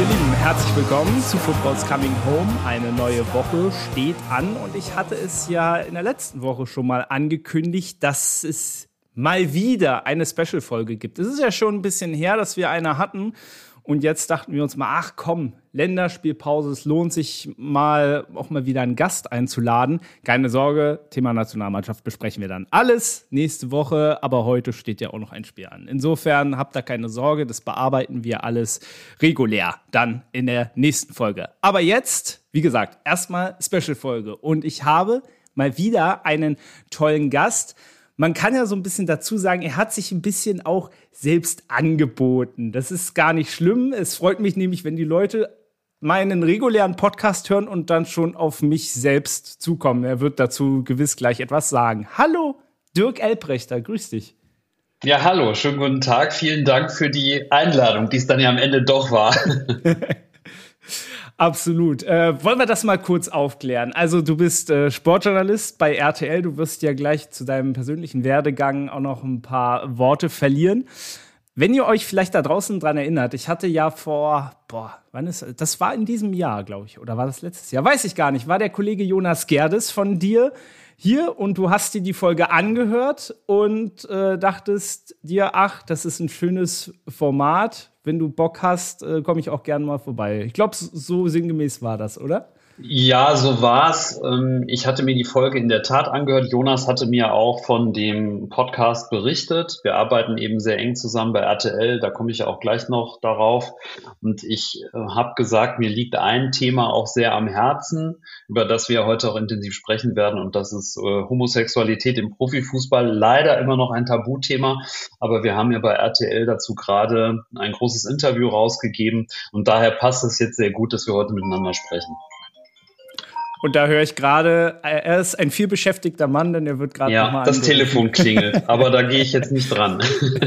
Ihr Lieben, herzlich willkommen zu Football's Coming Home. Eine neue Woche steht an und ich hatte es ja in der letzten Woche schon mal angekündigt, dass es mal wieder eine Special-Folge gibt. Es ist ja schon ein bisschen her, dass wir eine hatten und jetzt dachten wir uns mal, ach komm, Länderspielpause, es lohnt sich mal auch mal wieder einen Gast einzuladen. Keine Sorge, Thema Nationalmannschaft besprechen wir dann alles nächste Woche, aber heute steht ja auch noch ein Spiel an. Insofern habt da keine Sorge, das bearbeiten wir alles regulär dann in der nächsten Folge. Aber jetzt, wie gesagt, erstmal Special-Folge und ich habe mal wieder einen tollen Gast. Man kann ja so ein bisschen dazu sagen, er hat sich ein bisschen auch selbst angeboten. Das ist gar nicht schlimm. Es freut mich nämlich, wenn die Leute meinen regulären Podcast hören und dann schon auf mich selbst zukommen. Er wird dazu gewiss gleich etwas sagen. Hallo, Dirk Elbrechter, grüß dich. Ja, hallo, schönen guten Tag. Vielen Dank für die Einladung, die es dann ja am Ende doch war. Absolut. Wollen wir das mal kurz aufklären? Also du bist Sportjournalist bei RTL. Du wirst ja gleich zu deinem persönlichen Werdegang auch noch ein paar Worte verlieren. Wenn ihr euch vielleicht da draußen dran erinnert, ich hatte ja das war in diesem Jahr, glaube ich, oder war das letztes Jahr? Weiß ich gar nicht. War der Kollege Jonas Gerdes von dir hier und du hast dir die Folge angehört und dachtest dir, ach, das ist ein schönes Format. Wenn du Bock hast, komme ich auch gerne mal vorbei. Ich glaube, so sinngemäß war das, oder? Ja, so war's. Ich hatte mir die Folge in der Tat angehört. Jonas hatte mir auch von dem Podcast berichtet. Wir arbeiten eben sehr eng zusammen bei RTL. Da komme ich ja auch gleich noch darauf. Und ich habe gesagt, mir liegt ein Thema auch sehr am Herzen, über das wir heute auch intensiv sprechen werden. Und das ist Homosexualität im Profifußball. Leider immer noch ein Tabuthema. Aber wir haben ja bei RTL dazu gerade ein großes Interview rausgegeben. Und daher passt es jetzt sehr gut, dass wir heute miteinander sprechen. Und da höre ich gerade, er ist ein vielbeschäftigter Mann, denn er wird gerade nochmal das Telefon klingelt, aber da gehe ich jetzt nicht dran.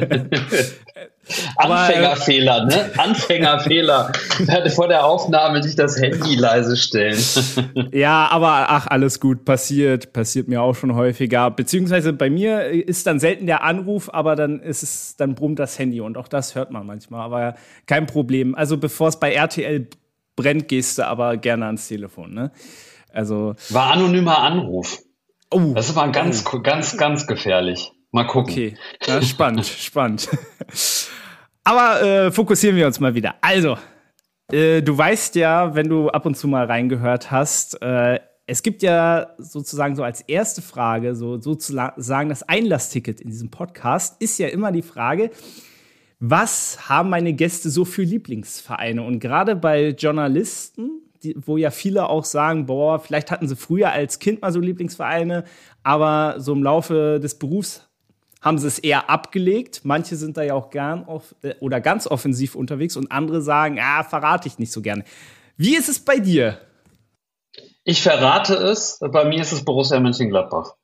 Anfängerfehler, ne? Anfängerfehler. Ich werde vor der Aufnahme nicht das Handy leise stellen. Ja, aber ach, alles gut, passiert mir auch schon häufiger. Beziehungsweise bei mir ist dann selten der Anruf, aber dann brummt das Handy und auch das hört man manchmal, aber kein Problem. Also bevor es bei RTL brennt, gehst du aber gerne ans Telefon, ne? Also war anonymer Anruf. Oh, das ist mal ganz gefährlich. Mal gucken. Okay, ja, spannend. Aber fokussieren wir uns mal wieder. Also, du weißt ja, wenn du ab und zu mal reingehört hast, es gibt ja sozusagen so als erste Frage, sozusagen das Einlassticket in diesem Podcast, ist ja immer die Frage, was haben meine Gäste so für Lieblingsvereine? Und gerade bei Journalisten, wo ja viele auch sagen, vielleicht hatten sie früher als Kind mal so Lieblingsvereine, aber so im Laufe des Berufs haben sie es eher abgelegt. Manche sind da ja auch gern oder ganz offensiv unterwegs und andere sagen, verrate ich nicht so gerne. Wie ist es bei dir? Ich verrate es. Bei mir ist es Borussia Mönchengladbach.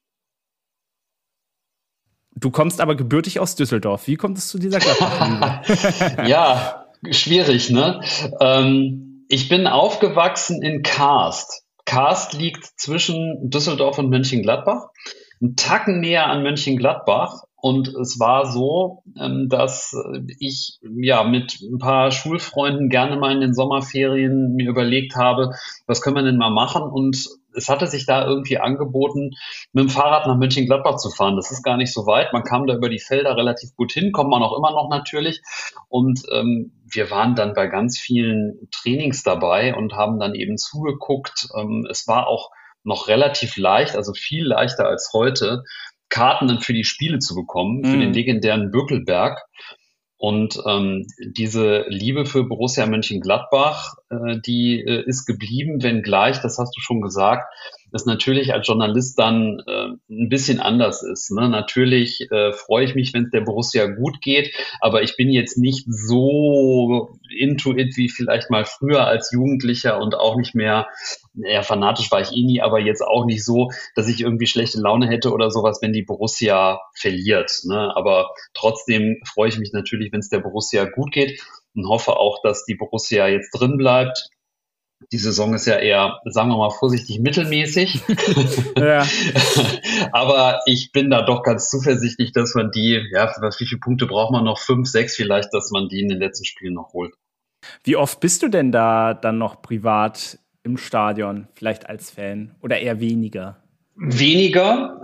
Du kommst aber gebürtig aus Düsseldorf. Wie kommt es zu dieser Gladbach-Liebe? Ja, schwierig, ne? Ich bin aufgewachsen in Karst. Karst liegt zwischen Düsseldorf und Mönchengladbach. Einen Tacken näher an Mönchengladbach. Und es war so, dass ich mit ein paar Schulfreunden gerne mal in den Sommerferien mir überlegt habe, was können wir denn mal machen? Und es hatte sich da irgendwie angeboten, mit dem Fahrrad nach Mönchengladbach zu fahren. Das ist gar nicht so weit. Man kam da über die Felder relativ gut hin, kommt man auch immer noch natürlich. Und wir waren dann bei ganz vielen Trainings dabei und haben dann eben zugeguckt. Es war auch noch relativ leicht, also viel leichter als heute, Karten dann für die Spiele zu bekommen, für den legendären Bökelberg. Und diese Liebe für Borussia Mönchengladbach, die ist geblieben, wenngleich, das hast du schon gesagt, das natürlich als Journalist dann ein bisschen anders ist. Ne? Natürlich freue ich mich, wenn es der Borussia gut geht, aber ich bin jetzt nicht so into it wie vielleicht mal früher als Jugendlicher und auch nicht mehr, fanatisch war ich nie, aber jetzt auch nicht so, dass ich irgendwie schlechte Laune hätte oder sowas, wenn die Borussia verliert. Ne? Aber trotzdem freue ich mich natürlich, wenn es der Borussia gut geht und hoffe auch, dass die Borussia jetzt drin bleibt. Die Saison ist ja eher, sagen wir mal vorsichtig, mittelmäßig. Ja. Aber ich bin da doch ganz zuversichtlich, dass man die, wie viele Punkte braucht man noch? 5, 6 vielleicht, dass man die in den letzten Spielen noch holt. Wie oft bist du denn da dann noch privat im Stadion, vielleicht als Fan oder eher weniger? Weniger.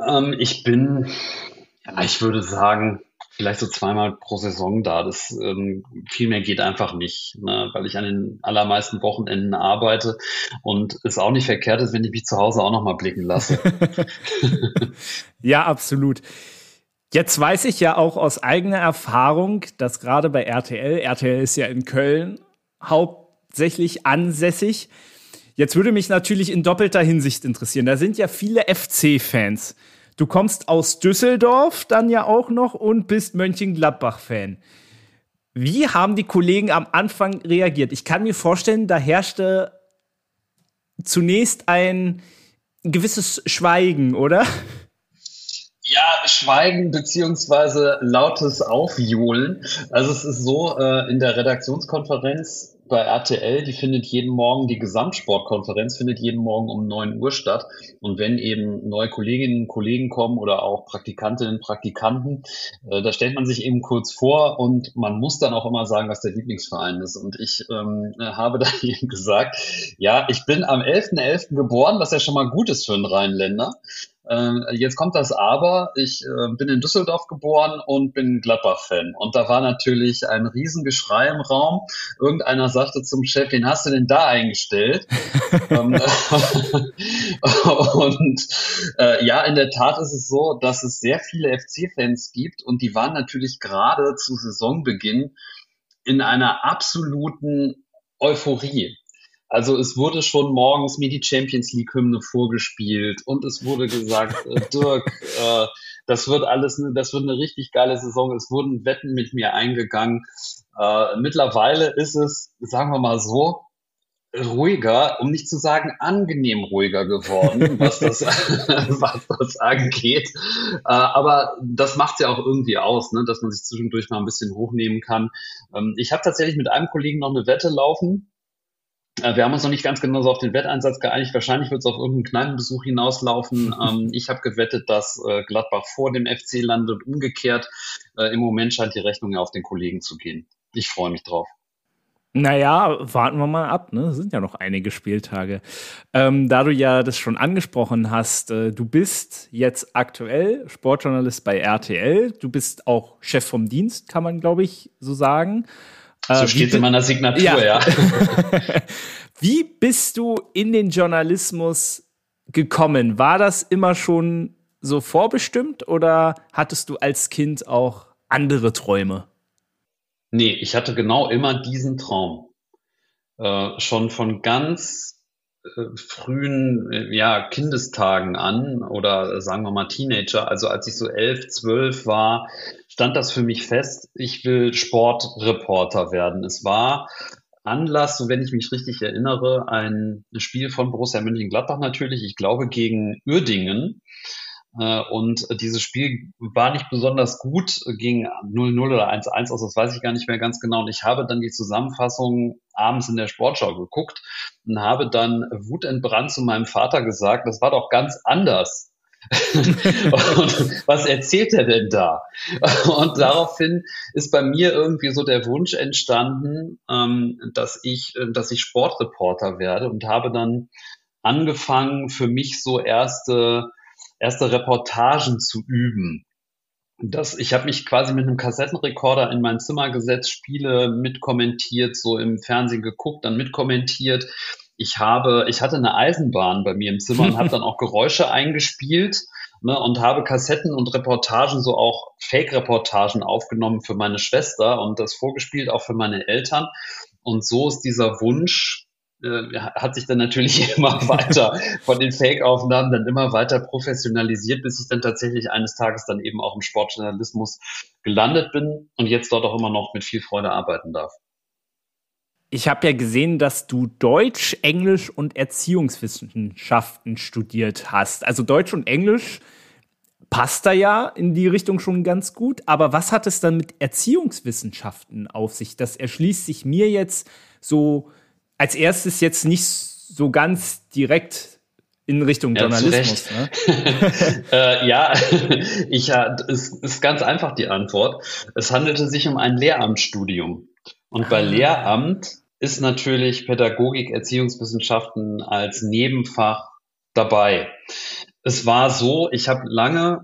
Ich würde sagen, vielleicht so zweimal pro Saison da. Viel mehr geht einfach nicht, ne? Weil ich an den allermeisten Wochenenden arbeite und es auch nicht verkehrt ist, wenn ich mich zu Hause auch noch mal blicken lasse. Ja, absolut. Jetzt weiß ich ja auch aus eigener Erfahrung, dass gerade bei RTL ist ja in Köln hauptsächlich ansässig. Jetzt würde mich natürlich in doppelter Hinsicht interessieren. Da sind ja viele FC-Fans. Du kommst aus Düsseldorf dann ja auch noch und bist Mönchengladbach-Fan. Wie haben die Kollegen am Anfang reagiert? Ich kann mir vorstellen, da herrschte zunächst ein gewisses Schweigen, oder? Ja, Schweigen beziehungsweise lautes Aufjohlen. Also es ist so, in der Redaktionskonferenz bei RTL, die Gesamtsportkonferenz findet jeden Morgen um 9 Uhr statt. Und wenn eben neue Kolleginnen und Kollegen kommen oder auch Praktikantinnen und Praktikanten, da stellt man sich eben kurz vor und man muss dann auch immer sagen, was der Lieblingsverein ist. Und ich habe dann eben gesagt, ja, ich bin am 11.11. geboren, was ja schon mal gut ist für einen Rheinländer. Jetzt kommt das Aber. Ich bin in Düsseldorf geboren und bin Gladbach-Fan. Und da war natürlich ein Riesengeschrei im Raum. Irgendeiner sagte zum Chef, wen hast du denn da eingestellt? Ja, in der Tat ist es so, dass es sehr viele FC-Fans gibt und die waren natürlich gerade zu Saisonbeginn in einer absoluten Euphorie. Also es wurde schon morgens mir die Champions League Hymne vorgespielt und es wurde gesagt, Dirk, das wird eine richtig geile Saison. Es wurden Wetten mit mir eingegangen. Mittlerweile ist es, sagen wir mal so, ruhiger, um nicht zu sagen angenehm ruhiger geworden, was das angeht. Aber das macht ja auch irgendwie aus, ne, dass man sich zwischendurch mal ein bisschen hochnehmen kann. Ich habe tatsächlich mit einem Kollegen noch eine Wette laufen. Wir haben uns noch nicht ganz genau so auf den Wetteinsatz geeinigt. Wahrscheinlich wird es auf irgendeinen Kneipenbesuch hinauslaufen. Ich habe gewettet, dass Gladbach vor dem FC landet. Umgekehrt, im Moment scheint die Rechnung ja auf den Kollegen zu gehen. Ich freue mich drauf. Naja, warten wir mal ab, ne? Es sind ja noch einige Spieltage. Da du ja das schon angesprochen hast, du bist jetzt aktuell Sportjournalist bei RTL. Du bist auch Chef vom Dienst, kann man, glaube ich, so sagen. So steht es in meiner Signatur, ja. Wie bist du in den Journalismus gekommen? War das immer schon so vorbestimmt oder hattest du als Kind auch andere Träume? Nee, ich hatte genau immer diesen Traum. Schon von ganz frühen Kindestagen an oder sagen wir mal Teenager, also als ich so 11, 12 war, stand das für mich fest, ich will Sportreporter werden. Es war Anlass, so wenn ich mich richtig erinnere, ein Spiel von Borussia Mönchengladbach natürlich, ich glaube gegen Uerdingen. Und dieses Spiel war nicht besonders gut, ging 0-0 oder 1-1 aus, das weiß ich gar nicht mehr ganz genau. Und ich habe dann die Zusammenfassung abends in der Sportschau geguckt und habe dann wutentbrannt zu meinem Vater gesagt, das war doch ganz anders. Und was erzählt er denn da? Und daraufhin ist bei mir irgendwie so der Wunsch entstanden, dass ich Sportreporter werde und habe dann angefangen, für mich so erste Reportagen zu üben. Ich habe mich quasi mit einem Kassettenrekorder in mein Zimmer gesetzt, Spiele mitkommentiert, so im Fernsehen geguckt, dann mitkommentiert. Ich hatte eine Eisenbahn bei mir im Zimmer und habe dann auch Geräusche eingespielt, ne, und habe Kassetten und Reportagen, so auch Fake-Reportagen aufgenommen für meine Schwester und das vorgespielt auch für meine Eltern. Und so ist dieser Wunsch hat sich dann natürlich immer weiter von den Fake-Aufnahmen dann immer weiter professionalisiert, bis ich dann tatsächlich eines Tages dann eben auch im Sportjournalismus gelandet bin und jetzt dort auch immer noch mit viel Freude arbeiten darf. Ich habe ja gesehen, dass du Deutsch, Englisch und Erziehungswissenschaften studiert hast. Also Deutsch und Englisch passt da ja in die Richtung schon ganz gut. Aber was hat es dann mit Erziehungswissenschaften auf sich? Das erschließt sich mir jetzt so als erstes jetzt nicht so ganz direkt in Richtung Journalismus. Ne? Es ist ganz einfach die Antwort. Es handelte sich um ein Lehramtsstudium. Und bei Lehramt ist natürlich Pädagogik, Erziehungswissenschaften als Nebenfach dabei. Es war so, ich habe lange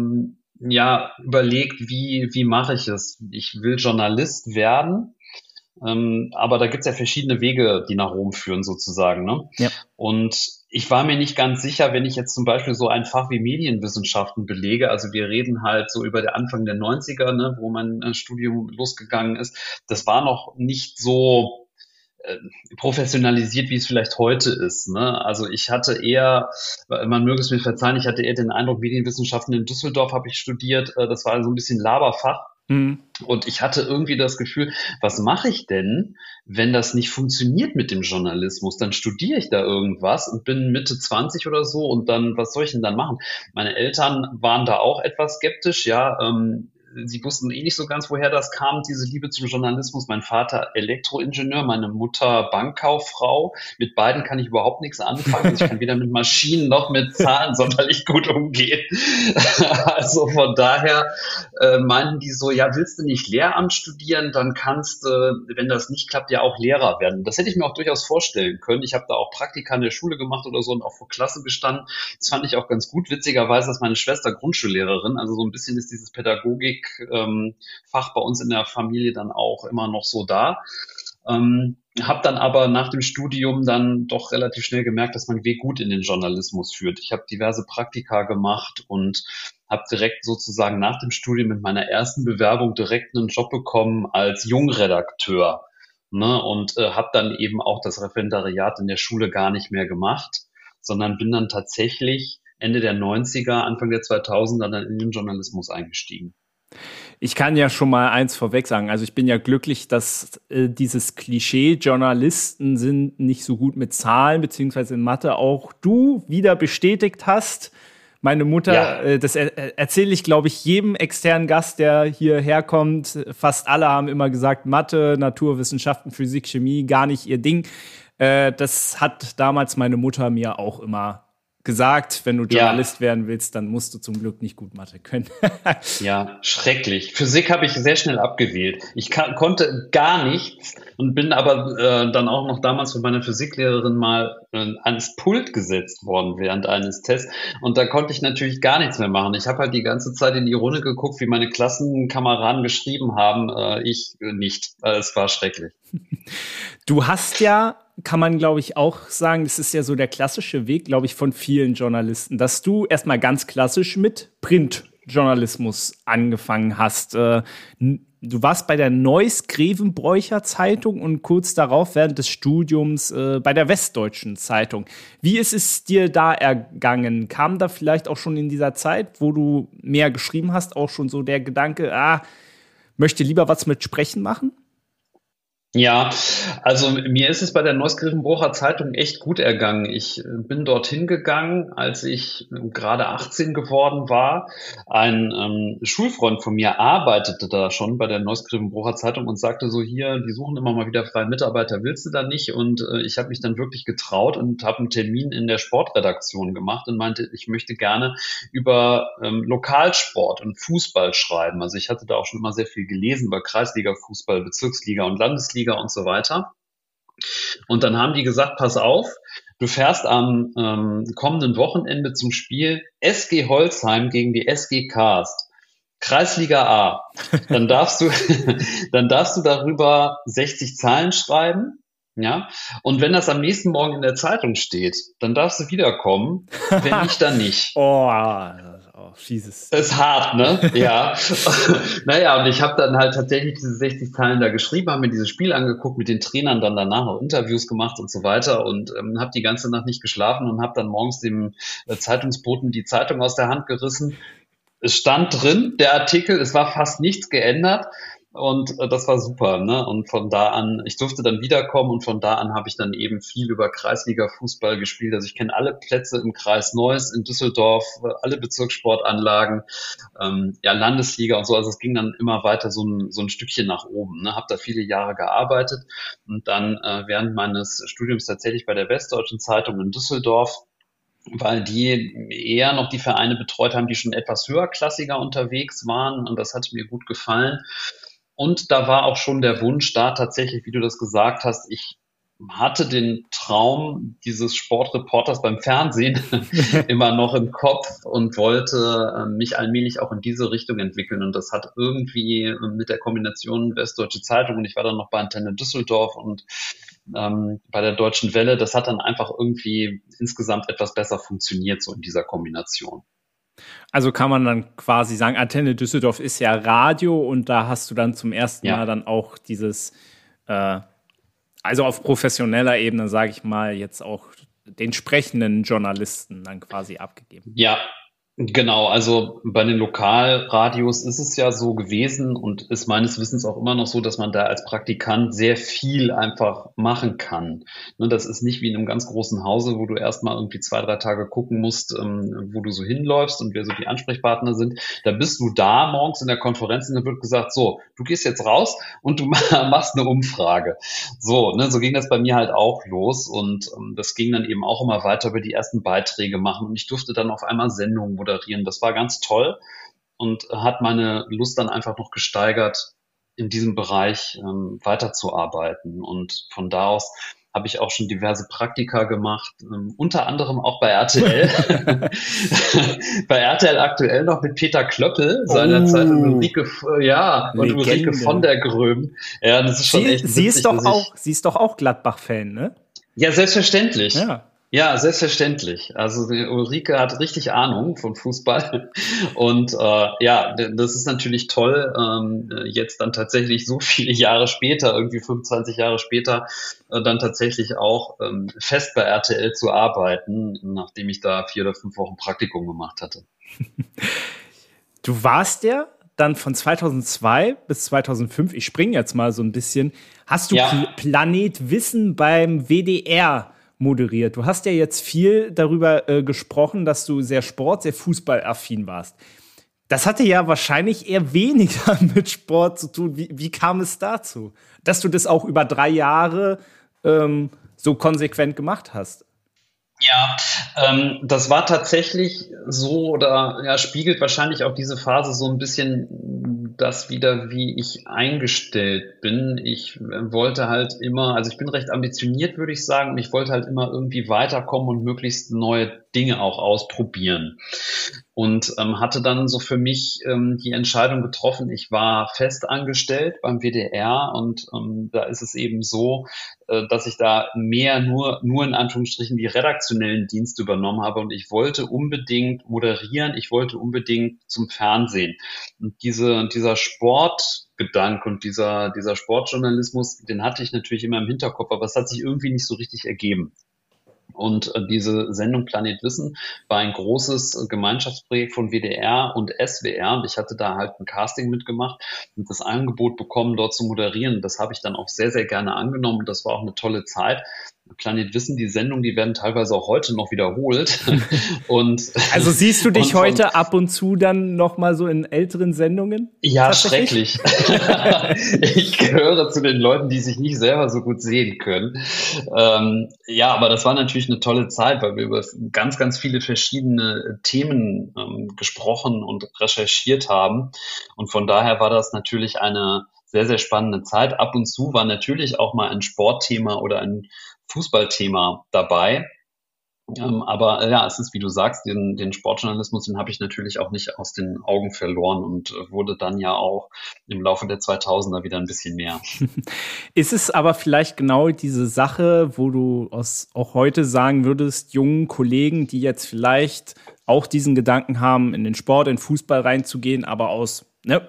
ja überlegt, wie mache ich es? Ich will Journalist werden, aber da gibt's ja verschiedene Wege, die nach Rom führen sozusagen, ne? Ja. Und ich war mir nicht ganz sicher, wenn ich jetzt zum Beispiel so ein Fach wie Medienwissenschaften belege, also wir reden halt so über den Anfang der 90er, ne, wo mein Studium losgegangen ist, das war noch nicht so äh, professionalisiert, wie es vielleicht heute ist. Ne? Also ich hatte eher, man möge es mir verzeihen, ich hatte eher den Eindruck, Medienwissenschaften in Düsseldorf habe ich studiert, das war so ein bisschen Laberfach. Mhm. Und ich hatte irgendwie das Gefühl, was mache ich denn, wenn das nicht funktioniert mit dem Journalismus? Dann studiere ich da irgendwas und bin Mitte 20 oder so und dann, was soll ich denn dann machen? Meine Eltern waren da auch etwas skeptisch, ja. Sie wussten eh nicht so ganz, woher das kam, diese Liebe zum Journalismus. Mein Vater Elektroingenieur, meine Mutter Bankkauffrau. Mit beiden kann ich überhaupt nichts anfangen. Also ich kann weder mit Maschinen noch mit Zahlen sonderlich gut umgehen. Also von daher meinen die so, ja, willst du nicht Lehramt studieren, dann kannst du, wenn das nicht klappt, ja auch Lehrer werden. Das hätte ich mir auch durchaus vorstellen können. Ich habe da auch Praktika in der Schule gemacht oder so und auch vor Klasse gestanden. Das fand ich auch ganz gut. Witzigerweise ist meine Schwester Grundschullehrerin, also so ein bisschen ist dieses Pädagogik-Fach bei uns in der Familie dann auch immer noch so da. Habe dann aber nach dem Studium dann doch relativ schnell gemerkt, dass mein Weg gut in den Journalismus führt. Ich habe diverse Praktika gemacht und habe direkt sozusagen nach dem Studium mit meiner ersten Bewerbung direkt einen Job bekommen als Jungredakteur. Ne, und habe dann eben auch das Referendariat in der Schule gar nicht mehr gemacht, sondern bin dann tatsächlich Ende der 90er, Anfang der 2000er dann in den Journalismus eingestiegen. Ich kann ja schon mal eins vorweg sagen. Also ich bin ja glücklich, dass dieses Klischee, Journalisten sind nicht so gut mit Zahlen, beziehungsweise in Mathe auch du wieder bestätigt hast. Meine Mutter, Ja, das erzähle ich, glaube ich, jedem externen Gast, der hierher kommt. Fast alle haben immer gesagt, Mathe, Naturwissenschaften, Physik, Chemie, gar nicht ihr Ding. Das hat damals meine Mutter mir auch immer gesagt. Wenn du ja, Journalist werden willst, dann musst du zum Glück nicht gut Mathe können. ja, schrecklich. Physik habe ich sehr schnell abgewählt. Konnte gar nichts und bin aber dann auch noch damals von meiner Physiklehrerin mal ans Pult gesetzt worden während eines Tests. Und da konnte ich natürlich gar nichts mehr machen. Ich habe halt die ganze Zeit in die Runde geguckt, wie meine Klassenkameraden geschrieben haben. Ich nicht. Es war schrecklich. Du hast ja, kann man glaube ich auch sagen, das ist ja so der klassische Weg, glaube ich, von vielen Journalisten, dass du erstmal ganz klassisch mit Printjournalismus angefangen hast. Du warst bei der Neuss Grevenbroicher Zeitung und kurz darauf während des Studiums bei der Westdeutschen Zeitung. Wie ist es dir da ergangen? Kam da vielleicht auch schon in dieser Zeit, wo du mehr geschrieben hast, auch schon so der Gedanke, möchte lieber was mit Sprechen machen? Ja, also mir ist es bei der Neuss-Grevenbrocher Zeitung echt gut ergangen. Ich bin dorthin gegangen, als ich gerade 18 geworden war. Ein Schulfreund von mir arbeitete da schon bei der Neuss-Grevenbrocher Zeitung und sagte so, hier, die suchen immer mal wieder freie Mitarbeiter, willst du da nicht? Und ich habe mich dann wirklich getraut und habe einen Termin in der Sportredaktion gemacht und meinte, ich möchte gerne über Lokalsport und Fußball schreiben. Also ich hatte da auch schon immer sehr viel gelesen über Kreisliga-Fußball, Bezirksliga und Landesliga und so weiter. Und dann haben die gesagt, pass auf, du fährst am kommenden Wochenende zum Spiel SG Holzheim gegen die SG Karst. Kreisliga A. Dann darfst du, dann darfst du darüber 60 Zahlen schreiben. Ja. Und wenn das am nächsten Morgen in der Zeitung steht, dann darfst du wiederkommen. Wenn nicht, dann nicht. Jesus. Ist hart, ne? Ja. Naja, und ich habe dann halt tatsächlich diese 60 Zeilen da geschrieben, habe mir dieses Spiel angeguckt, mit den Trainern dann danach noch Interviews gemacht und so weiter und habe die ganze Nacht nicht geschlafen und habe dann morgens dem Zeitungsboten die Zeitung aus der Hand gerissen. Es stand drin, der Artikel, es war fast nichts geändert. Und das war super, ne? Und von da an, ich durfte dann wiederkommen und von da an habe ich dann eben viel über Kreisliga-Fußball gespielt. Also ich kenne alle Plätze im Kreis Neuss, in Düsseldorf, alle Bezirkssportanlagen, ja, Landesliga und so. Also es ging dann immer weiter so ein Stückchen nach oben. Ne? Habe da viele Jahre gearbeitet und dann während meines Studiums tatsächlich bei der Westdeutschen Zeitung in Düsseldorf, weil die eher noch die Vereine betreut haben, die schon etwas höherklassiger unterwegs waren und das hat mir gut gefallen. Und da war auch schon der Wunsch da tatsächlich, wie du das gesagt hast, ich hatte den Traum dieses Sportreporters beim Fernsehen immer noch im Kopf und wollte mich allmählich auch in diese Richtung entwickeln. Und das hat irgendwie mit der Kombination Westdeutsche Zeitung, und ich war dann noch bei Antenne Düsseldorf und bei der Deutschen Welle, das hat dann einfach irgendwie insgesamt etwas besser funktioniert, so in dieser Kombination. Also kann man dann quasi sagen, Antenne Düsseldorf ist ja Radio und da hast du dann zum ersten Mal dann auch dieses, also auf professioneller Ebene, sage ich mal, jetzt auch den sprechenden Journalisten dann quasi abgegeben. Ja, genau. Also bei den Lokalradios ist es ja so gewesen und ist meines Wissens auch immer noch so, dass man da als Praktikant sehr viel einfach machen kann. Ne, das ist nicht wie in einem ganz großen Hause, wo du erstmal irgendwie 2, 3 Tage gucken musst, wo du so hinläufst und wer so die Ansprechpartner sind. Da bist du da morgens in der Konferenz und dann wird gesagt, so, du gehst jetzt raus und du machst eine Umfrage. So, ne, so ging das bei mir halt auch los und das ging dann eben auch immer weiter über die ersten Beiträge machen und ich durfte dann auf einmal Sendungen moderieren. Das war ganz toll und hat meine Lust dann einfach noch gesteigert, in diesem Bereich weiterzuarbeiten. Und von da aus habe ich auch schon diverse Praktika gemacht, unter anderem auch bei RTL. Bei RTL aktuell noch mit Peter Klöppel, seinerzeit und Ulrike, und Ulrike von der Gröben. Ja, das ist schon echt witzig. Sie ist doch auch Gladbach-Fan, ne? Ja, selbstverständlich. Ja. Ja, selbstverständlich. Also die Ulrike hat richtig Ahnung von Fußball und das ist natürlich toll, jetzt dann tatsächlich so viele Jahre später, irgendwie 25 Jahre später, dann tatsächlich auch fest bei RTL zu arbeiten, nachdem ich da 4 oder 5 Wochen Praktikum gemacht hatte. Du warst ja dann von 2002 bis 2005, ich springe jetzt mal so ein bisschen, hast du Planet Wissen beim WDR moderiert. Du hast ja jetzt viel darüber gesprochen, dass du sehr sehr fußballaffin warst. Das hatte ja wahrscheinlich eher weniger mit Sport zu tun. Wie kam es dazu, dass du das auch über 3 Jahre so konsequent gemacht hast? Ja, das war tatsächlich so oder spiegelt wahrscheinlich auch diese Phase so ein bisschen das wieder, wie ich eingestellt bin. Ich wollte halt immer, also ich bin recht ambitioniert, würde ich sagen, und ich wollte halt immer irgendwie weiterkommen und möglichst neue Dinge auch ausprobieren. Und hatte dann so für mich die Entscheidung getroffen, ich war fest angestellt beim WDR und da ist es eben so, dass ich da mehr nur in Anführungsstrichen die redaktionellen Dienste übernommen habe und ich wollte unbedingt moderieren, ich wollte unbedingt zum Fernsehen. Und dieser Sportgedanke und dieser Sportjournalismus, den hatte ich natürlich immer im Hinterkopf, aber es hat sich irgendwie nicht so richtig ergeben. Und diese Sendung Planet Wissen war ein großes Gemeinschaftsprojekt von WDR und SWR. Und ich hatte da halt ein Casting mitgemacht und das Angebot bekommen, dort zu moderieren. Das habe ich dann auch sehr, sehr gerne angenommen. Und das war auch eine tolle Zeit. Planet Wissen, die Sendungen, die werden teilweise auch heute noch wiederholt. Und also siehst du dich heute ab und zu dann noch mal so in älteren Sendungen? Ja, schrecklich. Ich gehöre zu den Leuten, die sich nicht selber so gut sehen können. Aber das war natürlich eine tolle Zeit, weil wir über ganz, ganz viele verschiedene Themen gesprochen und recherchiert haben. Und von daher war das natürlich eine sehr, sehr spannende Zeit. Ab und zu war natürlich auch mal ein Sportthema oder ein Fußballthema dabei. Aber es ist, wie du sagst, den Sportjournalismus, den habe ich natürlich auch nicht aus den Augen verloren und wurde dann ja auch im Laufe der 2000er wieder ein bisschen mehr. Ist es aber vielleicht genau diese Sache, wo du auch heute sagen würdest, jungen Kollegen, die jetzt vielleicht auch diesen Gedanken haben, in den Sport, in Fußball reinzugehen, aber aus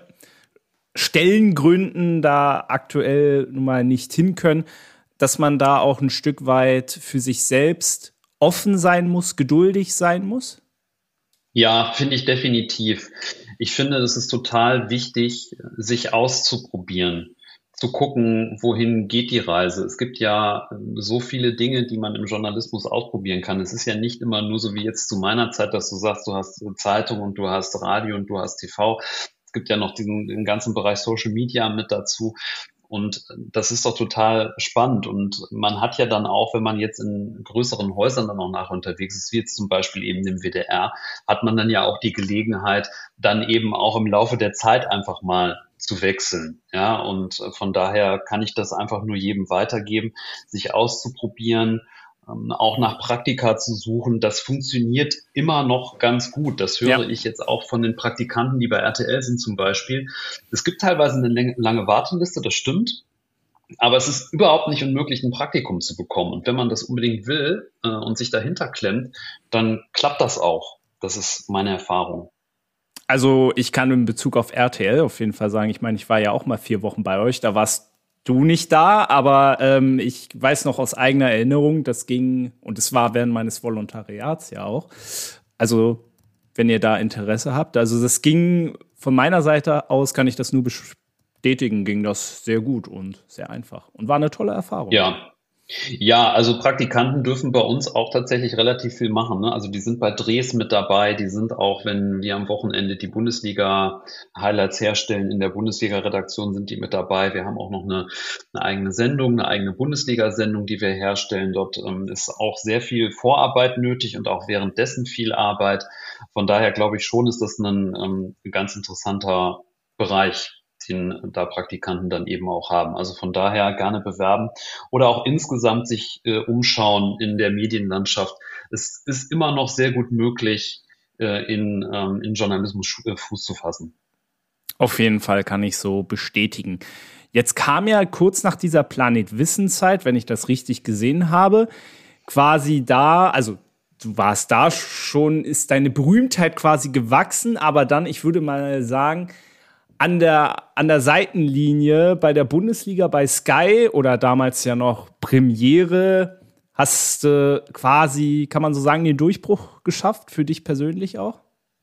Stellengründen da aktuell nun mal nicht hin können, dass man da auch ein Stück weit für sich selbst offen sein muss, geduldig sein muss? Ja, finde ich definitiv. Ich finde, es ist total wichtig, sich auszuprobieren, zu gucken, wohin geht die Reise. Es gibt ja so viele Dinge, die man im Journalismus ausprobieren kann. Es ist ja nicht immer nur so wie jetzt zu meiner Zeit, dass du sagst, du hast Zeitung und du hast Radio und du hast TV. Es gibt ja noch den ganzen Bereich Social Media mit dazu. Und das ist doch total spannend. Und man hat ja dann auch, wenn man jetzt in größeren Häusern dann auch nachher unterwegs ist, wie jetzt zum Beispiel eben im WDR, hat man dann ja auch die Gelegenheit, dann eben auch im Laufe der Zeit einfach mal zu wechseln. Ja, und von daher kann ich das einfach nur jedem weitergeben, sich auszuprobieren, auch nach Praktika zu suchen. Das funktioniert immer noch ganz gut. Das höre ich jetzt auch von den Praktikanten, die bei RTL sind zum Beispiel. Es gibt teilweise eine lange Warteliste, das stimmt. Aber es ist überhaupt nicht unmöglich, ein Praktikum zu bekommen. Und wenn man das unbedingt will und sich dahinter klemmt, dann klappt das auch. Das ist meine Erfahrung. Also ich kann in Bezug auf RTL auf jeden Fall sagen, ich meine, ich war ja auch mal 4 Wochen bei euch, da warst du nicht da, aber ich weiß noch aus eigener Erinnerung, das ging, und es war während meines Volontariats ja auch. Also wenn ihr da Interesse habt, also das ging von meiner Seite aus, kann ich das nur bestätigen, ging das sehr gut und sehr einfach und war eine tolle Erfahrung. Ja, also Praktikanten dürfen bei uns auch tatsächlich relativ viel machen. Ne? Also die sind bei Drehs mit dabei, die sind auch, wenn wir am Wochenende die Bundesliga-Highlights herstellen, in der Bundesliga-Redaktion sind die mit dabei. Wir haben auch noch eine eigene Sendung, eine eigene Bundesliga-Sendung, die wir herstellen. Dort ist auch sehr viel Vorarbeit nötig und auch währenddessen viel Arbeit. Von daher glaube ich schon, ist das ein ganz interessanter Bereich, den da Praktikanten dann eben auch haben. Also von daher gerne bewerben oder auch insgesamt sich umschauen in der Medienlandschaft. Es ist immer noch sehr gut möglich, in Journalismus Fuß zu fassen. Auf jeden Fall kann ich so bestätigen. Jetzt kam ja kurz nach dieser Planet Wissen-Zeit, wenn ich das richtig gesehen habe, quasi da, also du warst da schon, ist deine Berühmtheit quasi gewachsen, aber dann, ich würde mal sagen, an der Seitenlinie bei der Bundesliga, bei Sky oder damals ja noch Premiere, hast du quasi, kann man so sagen, den Durchbruch geschafft, für dich persönlich auch?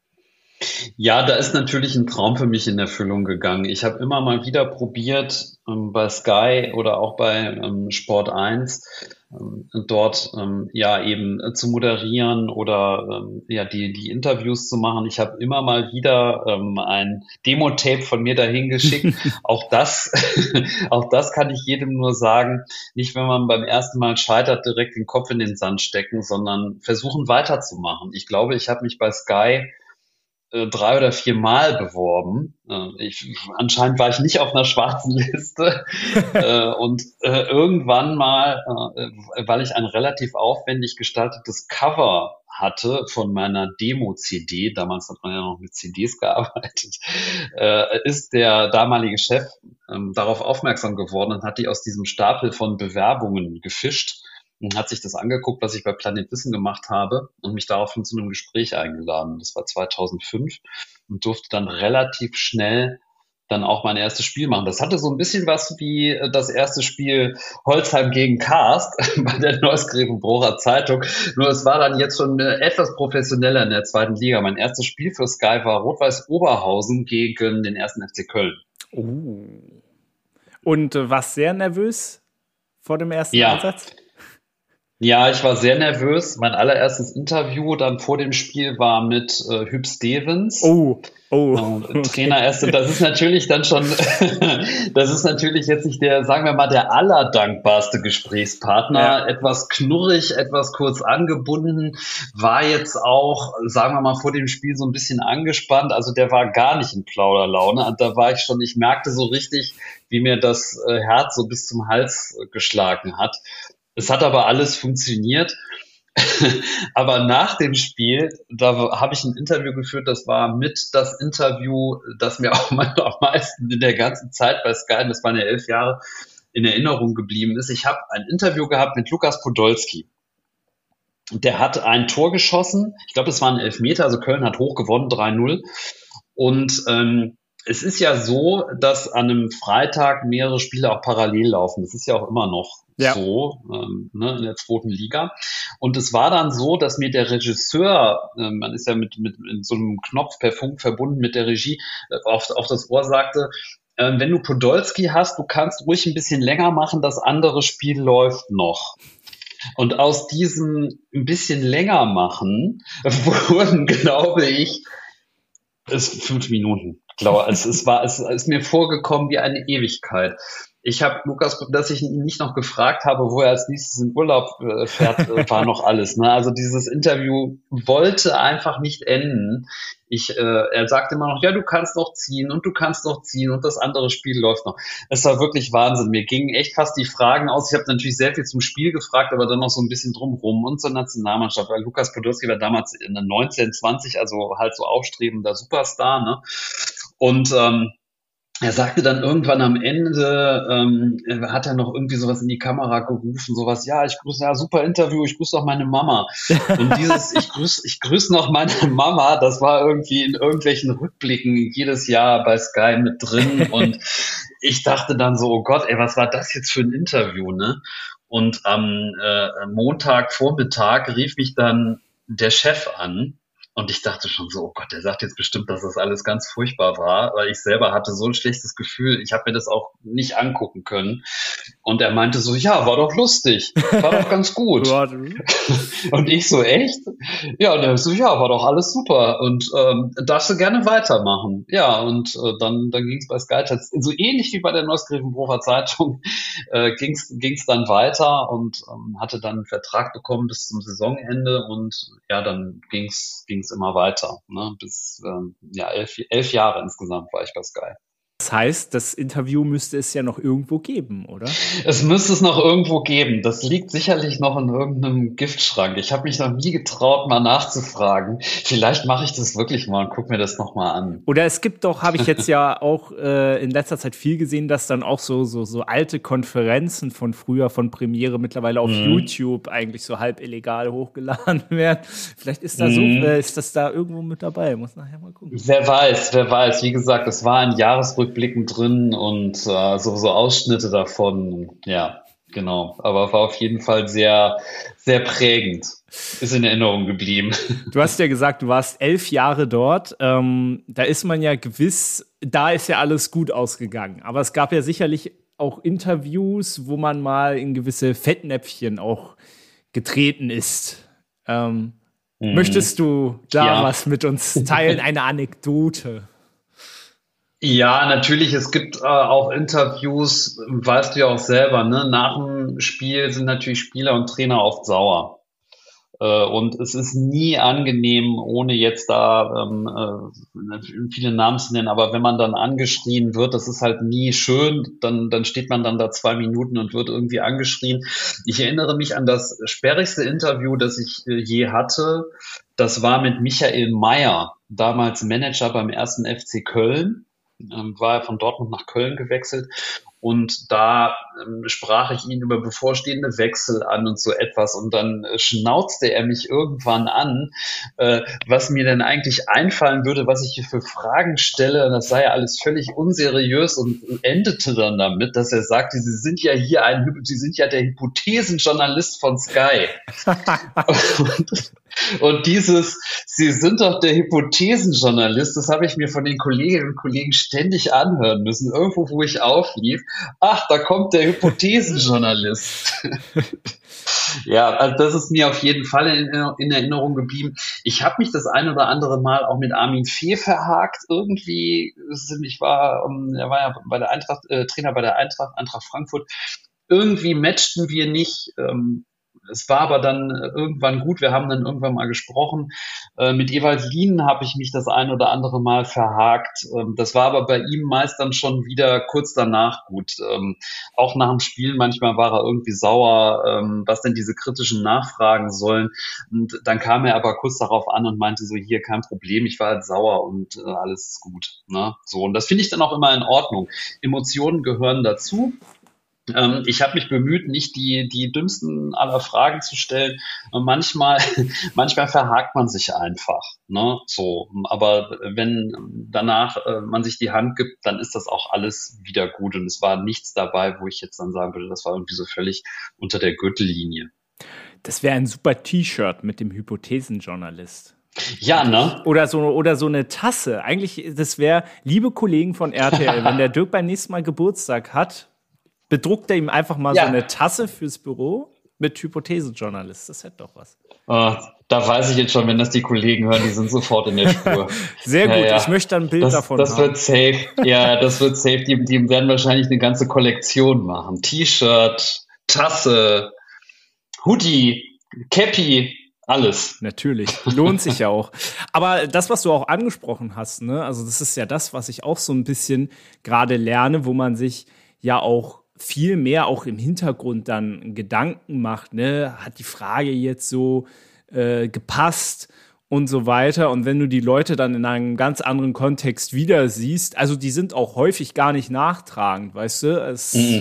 Ja, da ist natürlich ein Traum für mich in Erfüllung gegangen. Ich habe immer mal wieder probiert, bei Sky oder auch bei Sport 1, dort ja eben zu moderieren oder ja die Interviews zu machen. Ich habe immer mal wieder ein Demo-Tape von mir dahin geschickt. Auch das, auch das kann ich jedem nur sagen. Nicht, wenn man beim ersten Mal scheitert, direkt den Kopf in den Sand stecken, sondern versuchen weiterzumachen. Ich glaube, ich habe mich bei Sky 3 oder 4 Mal beworben. Anscheinend war ich nicht auf einer schwarzen Liste. Und irgendwann mal, weil ich ein relativ aufwendig gestaltetes Cover hatte von meiner Demo-CD, damals hat man ja noch mit CDs gearbeitet, ist der damalige Chef darauf aufmerksam geworden und hat die aus diesem Stapel von Bewerbungen gefischt und hat sich das angeguckt, was ich bei Planet Wissen gemacht habe und mich daraufhin zu einem Gespräch eingeladen. Das war 2005 und durfte dann relativ schnell dann auch mein erstes Spiel machen. Das hatte so ein bisschen was wie das erste Spiel Holzheim gegen Karst bei der Neuss-Grevenbrocher Zeitung. Nur es war dann jetzt schon etwas professioneller in der 2. Liga. Mein erstes Spiel für Sky war Rot-Weiß Oberhausen gegen den 1. FC Köln. Und warst sehr nervös vor dem ersten Einsatz? Ja, ich war sehr nervös. Mein allererstes Interview dann vor dem Spiel war mit Hüb Stevens. Trainer erste. Das ist natürlich dann schon, das ist natürlich jetzt nicht der, sagen wir mal, der allerdankbarste Gesprächspartner. Ja. Etwas knurrig, etwas kurz angebunden, war jetzt auch, sagen wir mal, vor dem Spiel so ein bisschen angespannt. Also der war gar nicht in Plauderlaune. Und da war ich schon, ich merkte so richtig, wie mir das Herz so bis zum Hals geschlagen hat. Es hat aber alles funktioniert. Aber nach dem Spiel, da habe ich ein Interview geführt, das war mit das Interview, das mir auch am meisten in der ganzen Zeit bei Sky, das waren ja 11 Jahre, in Erinnerung geblieben ist. Ich habe ein Interview gehabt mit Lukas Podolski. Der hat ein Tor geschossen. Ich glaube, das war ein Elfmeter, also Köln hat hoch gewonnen, 3-0. Und es ist ja so, dass an einem Freitag mehrere Spiele auch parallel laufen. Das ist ja auch immer noch so, in der 2. Liga. Und es war dann so, dass mir der Regisseur, man ist ja mit so einem Knopf per Funk verbunden mit der Regie, auf das Ohr sagte, wenn du Podolski hast, du kannst ruhig ein bisschen länger machen, das andere Spiel läuft noch. Und aus diesem ein bisschen länger machen wurden, glaube ich, 5 Minuten. glaube, es ist mir vorgekommen wie eine Ewigkeit. Ich habe Lukas, dass ich ihn nicht noch gefragt habe, wo er als nächstes in Urlaub fährt, war noch alles. Ne? Also dieses Interview wollte einfach nicht enden. Er sagte immer noch, ja, du kannst noch ziehen und du kannst noch ziehen und das andere Spiel läuft noch. Es war wirklich Wahnsinn. Mir gingen echt fast die Fragen aus. Ich habe natürlich sehr viel zum Spiel gefragt, aber dann noch so ein bisschen drumherum und zur Nationalmannschaft. Weil Lukas Podolski war damals in 19, 20, also halt so aufstrebender Superstar. Ne? Und er sagte dann irgendwann am Ende, hat er noch irgendwie sowas in die Kamera gerufen, sowas, ja, super Interview, ich grüße doch meine Mama. Und dieses, ich grüße noch meine Mama, das war irgendwie in irgendwelchen Rückblicken jedes Jahr bei Sky mit drin. Und ich dachte dann so, oh Gott, ey, was war das jetzt für ein Interview, ne? Und am Montagvormittag rief mich dann der Chef an. Und ich dachte schon so, oh Gott, der sagt jetzt bestimmt, dass das alles ganz furchtbar war, weil ich selber hatte so ein schlechtes Gefühl. Ich habe mir das auch nicht angucken können. Und er meinte so, ja, war doch lustig, war doch ganz gut. Und ich so, echt? Ja, und er so, ja, war doch alles super und darfst du gerne weitermachen. Ja, und dann ging es bei Sky so ähnlich wie bei der Neuss-Grevenbrocher Zeitung ging's dann weiter und hatte dann einen Vertrag bekommen bis zum Saisonende und ja, dann ging's immer weiter. Ne? Bis 11 Jahre insgesamt war ich bei Sky. Das heißt, das Interview müsste es ja noch irgendwo geben, oder? Es müsste es noch irgendwo geben. Das liegt sicherlich noch in irgendeinem Giftschrank. Ich habe mich noch nie getraut, mal nachzufragen. Vielleicht mache ich das wirklich mal und gucke mir das noch mal an. Oder es gibt doch, habe ich jetzt ja auch in letzter Zeit viel gesehen, dass dann auch so alte Konferenzen von früher, von Premiere mittlerweile auf YouTube eigentlich so halb illegal hochgeladen werden. Vielleicht ist ist das da irgendwo mit dabei. Muss nachher mal gucken. Wer weiß. Wie gesagt, es war ein Jahresrückblicken drin und so Ausschnitte davon. Ja, genau. Aber war auf jeden Fall sehr, sehr prägend. Ist in Erinnerung geblieben. Du hast ja gesagt, du warst 11 Jahre dort. Da ist man ja gewiss, da ist ja alles gut ausgegangen. Aber es gab ja sicherlich auch Interviews, wo man mal in gewisse Fettnäpfchen auch getreten ist. Möchtest du da was mit uns teilen? Eine Anekdote? Ja, natürlich. Es gibt auch Interviews, weißt du ja auch selber, ne? Nach dem Spiel sind natürlich Spieler und Trainer oft sauer. Und es ist nie angenehm, ohne jetzt da viele Namen zu nennen, aber wenn man dann angeschrien wird, das ist halt nie schön, dann steht man dann da 2 Minuten und wird irgendwie angeschrien. Ich erinnere mich an das sperrigste Interview, das ich je hatte. Das war mit Michael Mayer, damals Manager beim 1. FC Köln. War er von Dortmund nach Köln gewechselt und da sprach ich ihn über bevorstehende Wechsel an und so etwas und dann schnauzte er mich irgendwann an, was mir denn eigentlich einfallen würde, was ich hier für Fragen stelle, und das sei ja alles völlig unseriös und endete dann damit, dass er sagte, Sie sind ja der Hypothesenjournalist von Sky. Und dieses, Sie sind doch der Hypothesenjournalist, das habe ich mir von den Kolleginnen und Kollegen ständig anhören müssen, irgendwo, wo ich auflief. Ach, da kommt der Hypothesenjournalist. Ja, also das ist mir auf jeden Fall in Erinnerung geblieben. Ich habe mich das ein oder andere Mal auch mit Armin Fee verhakt. Irgendwie, er war ja bei der Eintracht, Trainer bei der Eintracht Frankfurt. Irgendwie matchten wir nicht. Es war aber dann irgendwann gut. Wir haben dann irgendwann mal gesprochen. Mit Ewald Lien habe ich mich das ein oder andere Mal verhakt. Das war aber bei ihm meist dann schon wieder kurz danach gut. Auch nach dem Spiel manchmal war er irgendwie sauer, was denn diese kritischen Nachfragen sollen. Und dann kam er aber kurz darauf an und meinte so, hier, kein Problem, ich war halt sauer und alles ist gut. Ne? So, und das finde ich dann auch immer in Ordnung. Emotionen gehören dazu. Ich habe mich bemüht, nicht die dümmsten aller Fragen zu stellen. Und manchmal verhakt man sich einfach, ne? So, aber wenn danach man sich die Hand gibt, dann ist das auch alles wieder gut. Und es war nichts dabei, wo ich jetzt dann sagen würde, das war irgendwie so völlig unter der Gürtellinie. Das wäre ein super T-Shirt mit dem Hypothesenjournalist. Ja, ne? Oder so eine Tasse. Eigentlich, das wäre, liebe Kollegen von RTL, wenn der Dirk beim nächsten Mal Geburtstag hat, bedruckt er ihm einfach mal so eine Tasse fürs Büro mit Hypothesenjournalist. Das hätte doch was. Da weiß ich jetzt schon, wenn das die Kollegen hören, die sind sofort in der Spur. Sehr gut, ich möchte ein Bild davon das haben. Wird safe. Ja, das wird safe. Die werden wahrscheinlich eine ganze Kollektion machen. T-Shirt, Tasse, Hoodie, Cappy, alles. Natürlich, lohnt sich ja auch. Aber das, was du auch angesprochen hast, ne, also das ist ja das, was ich auch so ein bisschen gerade lerne, wo man sich ja auch viel mehr auch im Hintergrund dann Gedanken macht, ne, hat die Frage jetzt so gepasst und so weiter. Und wenn du die Leute dann in einem ganz anderen Kontext wieder siehst, also die sind auch häufig gar nicht nachtragend, weißt du?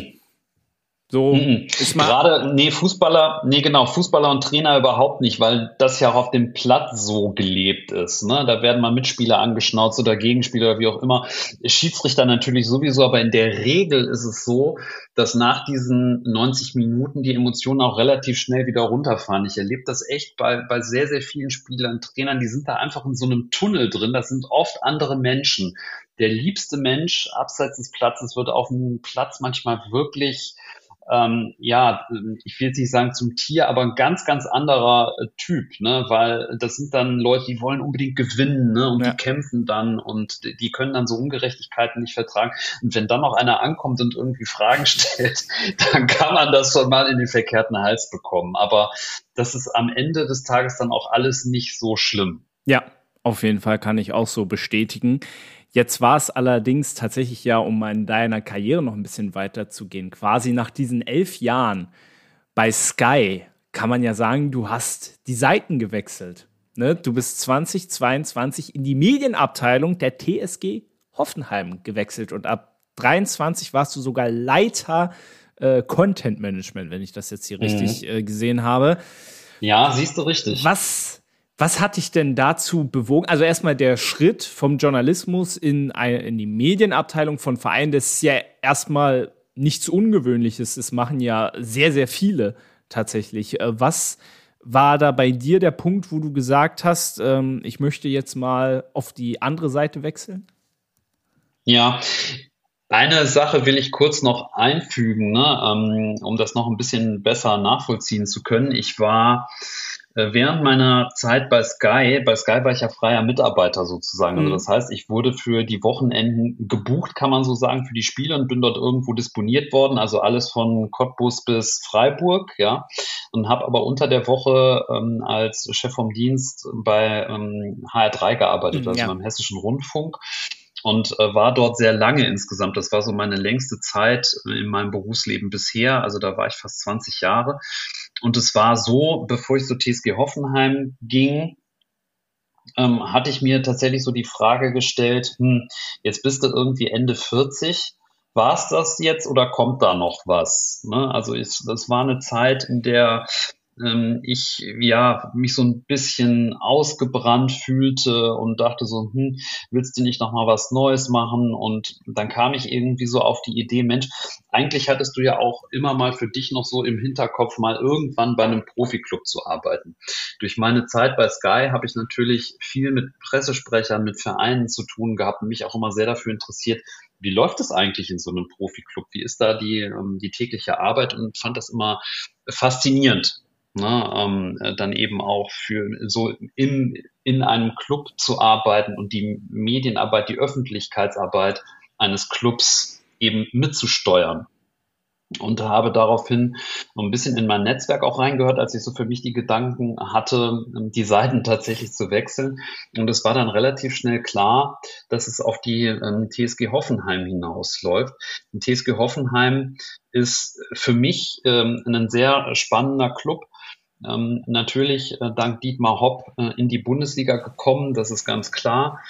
So ist Gerade, Fußballer und Trainer überhaupt nicht, weil das ja auch auf dem Platz so gelebt ist. Ne? Da werden mal Mitspieler angeschnauzt oder Gegenspieler oder wie auch immer. Schiedsrichter natürlich sowieso, aber in der Regel ist es so, dass nach diesen 90 Minuten die Emotionen auch relativ schnell wieder runterfahren. Ich erlebe das echt bei sehr, sehr vielen Spielern, Trainern, die sind da einfach in so einem Tunnel drin. Das sind oft andere Menschen. Der liebste Mensch abseits des Platzes wird auf dem Platz manchmal wirklich ich will jetzt nicht sagen zum Tier, aber ein ganz, ganz anderer Typ, ne, weil das sind dann Leute, die wollen unbedingt gewinnen, ne, und die kämpfen dann und die können dann so Ungerechtigkeiten nicht vertragen. Und wenn dann noch einer ankommt und irgendwie Fragen stellt, dann kann man das schon mal in den verkehrten Hals bekommen. Aber das ist am Ende des Tages dann auch alles nicht so schlimm. Ja, auf jeden Fall kann ich auch so bestätigen. Jetzt war es allerdings tatsächlich ja, um in deiner Karriere noch ein bisschen weiterzugehen, quasi nach diesen 11 Jahren bei Sky kann man ja sagen, du hast die Seiten gewechselt. Ne? Du bist 2022 in die Medienabteilung der TSG Hoffenheim gewechselt und ab 23 warst du sogar Leiter Content Management, wenn ich das jetzt hier richtig gesehen habe. Ja, siehst du richtig. Was hat dich denn dazu bewogen? Also erstmal der Schritt vom Journalismus in die Medienabteilung von Vereinen, das ist ja erstmal nichts Ungewöhnliches. Das machen ja sehr, sehr viele tatsächlich. Was war da bei dir der Punkt, wo du gesagt hast, ich möchte jetzt mal auf die andere Seite wechseln? Ja, eine Sache will ich kurz noch einfügen, ne, um das noch ein bisschen besser nachvollziehen zu können. Ich war während meiner Zeit bei Sky war ich ja freier Mitarbeiter sozusagen. Also das heißt, ich wurde für die Wochenenden gebucht, kann man so sagen, für die Spiele und bin dort irgendwo disponiert worden. Also alles von Cottbus bis Freiburg, ja. Und habe aber unter der Woche als Chef vom Dienst bei HR3 gearbeitet, also beim Hessischen Rundfunk. Und war dort sehr lange insgesamt. Das war so meine längste Zeit in meinem Berufsleben bisher. Also da war ich fast 20 Jahre. Und es war so, bevor ich zur TSG Hoffenheim ging, hatte ich mir tatsächlich so die Frage gestellt, jetzt bist du irgendwie Ende 40, war es das jetzt oder kommt da noch was? Ne? Also das war eine Zeit, in der ich mich so ein bisschen ausgebrannt fühlte und dachte so, willst du nicht noch mal was Neues machen? Und dann kam ich irgendwie so auf die Idee, Mensch, eigentlich hattest du ja auch immer mal für dich noch so im Hinterkopf, mal irgendwann bei einem Profiklub zu arbeiten. Durch meine Zeit bei Sky habe ich natürlich viel mit Pressesprechern, mit Vereinen zu tun gehabt und mich auch immer sehr dafür interessiert, wie läuft es eigentlich in so einem Profiklub? Wie ist da die tägliche Arbeit? Und fand das immer faszinierend. Ne, dann eben auch für so in einem Club zu arbeiten und die Medienarbeit, die Öffentlichkeitsarbeit eines Clubs eben mitzusteuern. Und habe daraufhin so ein bisschen in mein Netzwerk auch reingehört, als ich so für mich die Gedanken hatte, die Seiten tatsächlich zu wechseln. Und es war dann relativ schnell klar, dass es auf die TSG Hoffenheim hinausläuft. Die TSG Hoffenheim ist für mich ein sehr spannender Club. Natürlich dank Dietmar Hopp in die Bundesliga gekommen, das ist ganz klar.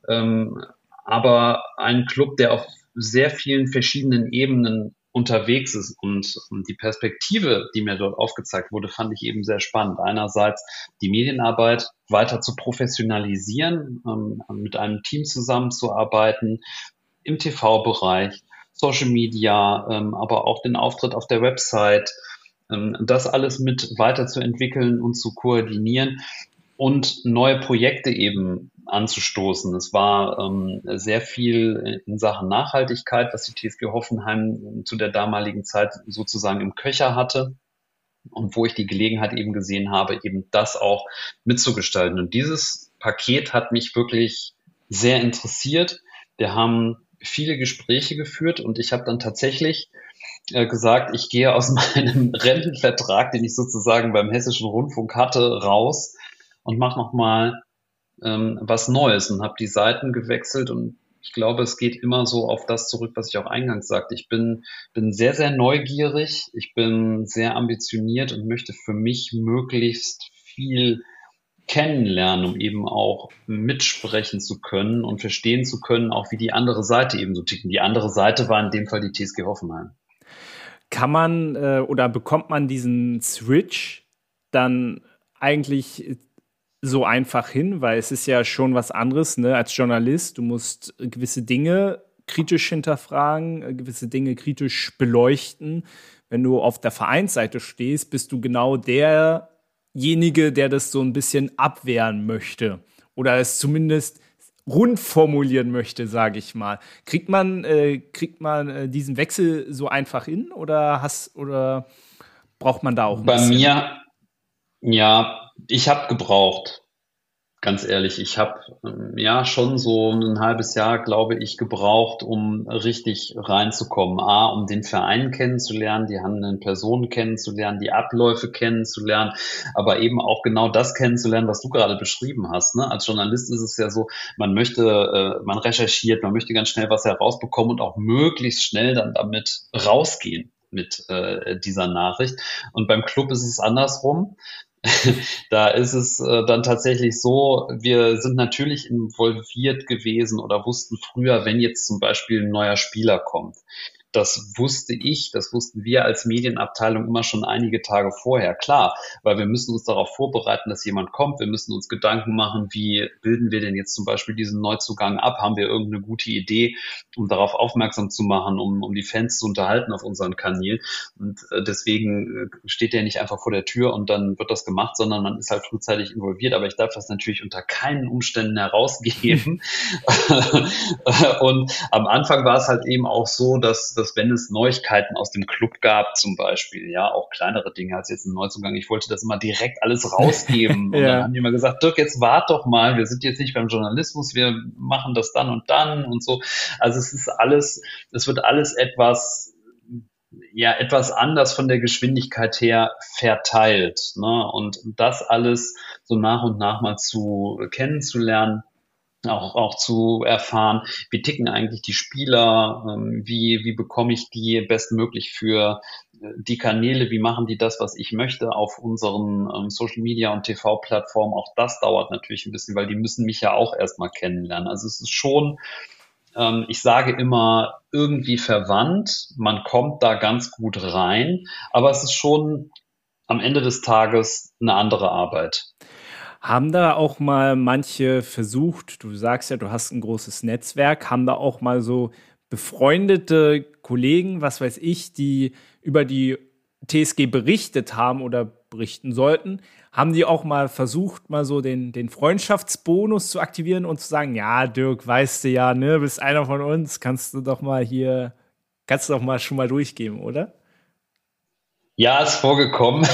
Aber ein Club, der auf sehr vielen verschiedenen Ebenen unterwegs ist und die Perspektive, die mir dort aufgezeigt wurde, fand ich eben sehr spannend. Einerseits die Medienarbeit weiter zu professionalisieren, mit einem Team zusammenzuarbeiten, im TV-Bereich, Social Media, aber auch den Auftritt auf der Website, das alles mit weiterzuentwickeln und zu koordinieren und neue Projekte eben anzustoßen. Es war sehr viel in Sachen Nachhaltigkeit, was die TSG Hoffenheim zu der damaligen Zeit sozusagen im Köcher hatte. und wo ich die Gelegenheit eben gesehen habe, eben das auch mitzugestalten. Und dieses Paket hat mich wirklich sehr interessiert. Wir haben viele Gespräche geführt und ich habe dann tatsächlich gesagt, ich gehe aus meinem Rentenvertrag, den ich sozusagen beim Hessischen Rundfunk hatte, raus und mache nochmal was Neues und habe die Seiten gewechselt und ich glaube, es geht immer so auf das zurück, was ich auch eingangs sagte. Ich bin sehr, sehr neugierig, ich bin sehr ambitioniert und möchte für mich möglichst viel kennenlernen, um eben auch mitsprechen zu können und verstehen zu können, auch wie die andere Seite eben so ticken. Die andere Seite war in dem Fall die TSG Hoffenheim. Kann man oder bekommt man diesen Switch dann eigentlich so einfach hin? Weil es ist ja schon was anderes, ne? Als Journalist. Du musst gewisse Dinge kritisch hinterfragen, gewisse Dinge kritisch beleuchten. Wenn du auf der Vereinsseite stehst, bist du genau derjenige, der das so ein bisschen abwehren möchte. Oder es zumindest rund formulieren möchte, sage ich mal. Kriegt man diesen Wechsel so einfach hin oder braucht man da auch ein Bei bisschen? mir, ja, ich habe gebraucht. Ganz ehrlich, ich habe ja schon so ein halbes Jahr, glaube ich, gebraucht, um richtig reinzukommen. A, um den Verein kennenzulernen, die handelnden Personen kennenzulernen, die Abläufe kennenzulernen, aber eben auch genau das kennenzulernen, was du gerade beschrieben hast. Ne? Als Journalist ist es ja so, man recherchiert, man möchte ganz schnell was herausbekommen und auch möglichst schnell dann damit rausgehen mit dieser Nachricht. Und beim Club ist es andersrum. Da ist es dann tatsächlich so, wir sind natürlich involviert gewesen oder wussten früher, wenn jetzt zum Beispiel ein neuer Spieler kommt. Das wusste ich, das wussten wir als Medienabteilung immer schon einige Tage vorher. Klar, weil wir müssen uns darauf vorbereiten, dass jemand kommt. Wir müssen uns Gedanken machen, wie bilden wir denn jetzt zum Beispiel diesen Neuzugang ab? Haben wir irgendeine gute Idee, um darauf aufmerksam zu machen, um die Fans zu unterhalten auf unseren Kanälen? Und deswegen steht der nicht einfach vor der Tür und dann wird das gemacht, sondern man ist halt frühzeitig involviert. Aber ich darf das natürlich unter keinen Umständen herausgeben. Und am Anfang war es halt eben auch so, dass wenn es Neuigkeiten aus dem Club gab, zum Beispiel, ja, auch kleinere Dinge als jetzt ein Neuzugang, ich wollte das immer direkt alles rausgeben. Und dann Ja. haben die immer gesagt, Dirk, jetzt wart doch mal, wir sind jetzt nicht beim Journalismus, wir machen das dann und so. Also es wird alles etwas anders von der Geschwindigkeit her verteilt. Ne? Und das alles so nach und nach mal kennenzulernen, auch zu erfahren, wie ticken eigentlich die Spieler, wie bekomme ich die bestmöglich für die Kanäle, wie machen die das, was ich möchte auf unseren Social Media und TV-Plattformen. Auch das dauert natürlich ein bisschen, weil die müssen mich ja auch erstmal kennenlernen. Also es ist schon, ich sage immer, irgendwie verwandt. Man kommt da ganz gut rein, aber es ist schon am Ende des Tages eine andere Arbeit. Haben da auch mal manche versucht, du sagst ja, du hast ein großes Netzwerk, haben da auch mal so befreundete Kollegen, was weiß ich, die über die TSG berichtet haben oder berichten sollten, haben die auch mal versucht, mal so den Freundschaftsbonus zu aktivieren und zu sagen, ja, Dirk, weißt du ja, ne, bist einer von uns, kannst du doch mal schon mal durchgeben, oder? Ja, ist vorgekommen.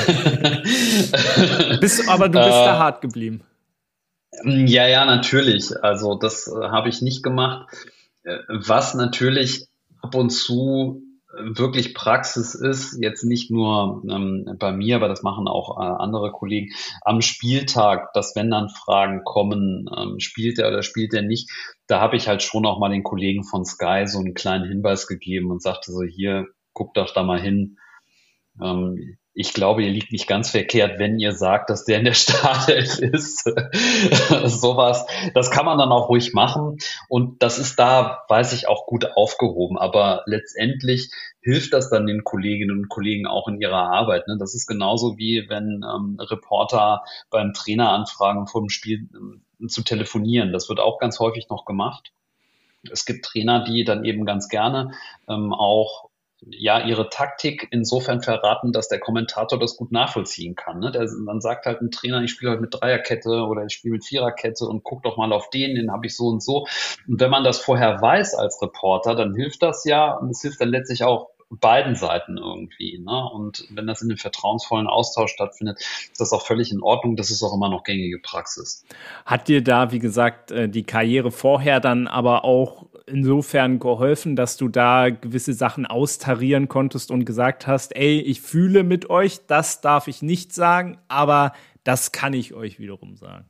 Aber du bist da äh, hart geblieben. ja, ja, natürlich. Also das habe ich nicht gemacht. Was natürlich ab und zu wirklich Praxis ist, jetzt nicht nur bei mir, aber das machen auch andere Kollegen, am Spieltag, dass wenn dann Fragen kommen, spielt er oder spielt er nicht, da habe ich halt schon auch mal den Kollegen von Sky so einen kleinen Hinweis gegeben und sagte so, hier, guckt doch da mal hin. Ich glaube, ihr liegt nicht ganz verkehrt, wenn ihr sagt, dass der in der Startelf ist. Sowas, das kann man dann auch ruhig machen. Und das ist da, weiß ich, auch gut aufgehoben. Aber letztendlich hilft das dann den Kolleginnen und Kollegen auch in ihrer Arbeit. Ne? Das ist genauso wie wenn Reporter beim Trainer anfragen, vor dem Spiel zu telefonieren. Das wird auch ganz häufig noch gemacht. Es gibt Trainer, die dann eben ganz gerne auch ja ihre Taktik insofern verraten, dass der Kommentator das gut nachvollziehen kann. Ne? Dann sagt halt ein Trainer, ich spiele heute mit Dreierkette oder ich spiele mit Viererkette und guck doch mal auf den habe ich so und so. Und wenn man das vorher weiß als Reporter, dann hilft das ja und es hilft dann letztlich auch beiden Seiten irgendwie. Ne? Und wenn das in einem vertrauensvollen Austausch stattfindet, ist das auch völlig in Ordnung. Das ist auch immer noch gängige Praxis. Hat dir da, wie gesagt, die Karriere vorher dann aber auch insofern geholfen, dass du da gewisse Sachen austarieren konntest und gesagt hast, ey, ich fühle mit euch, das darf ich nicht sagen, aber das kann ich euch wiederum sagen.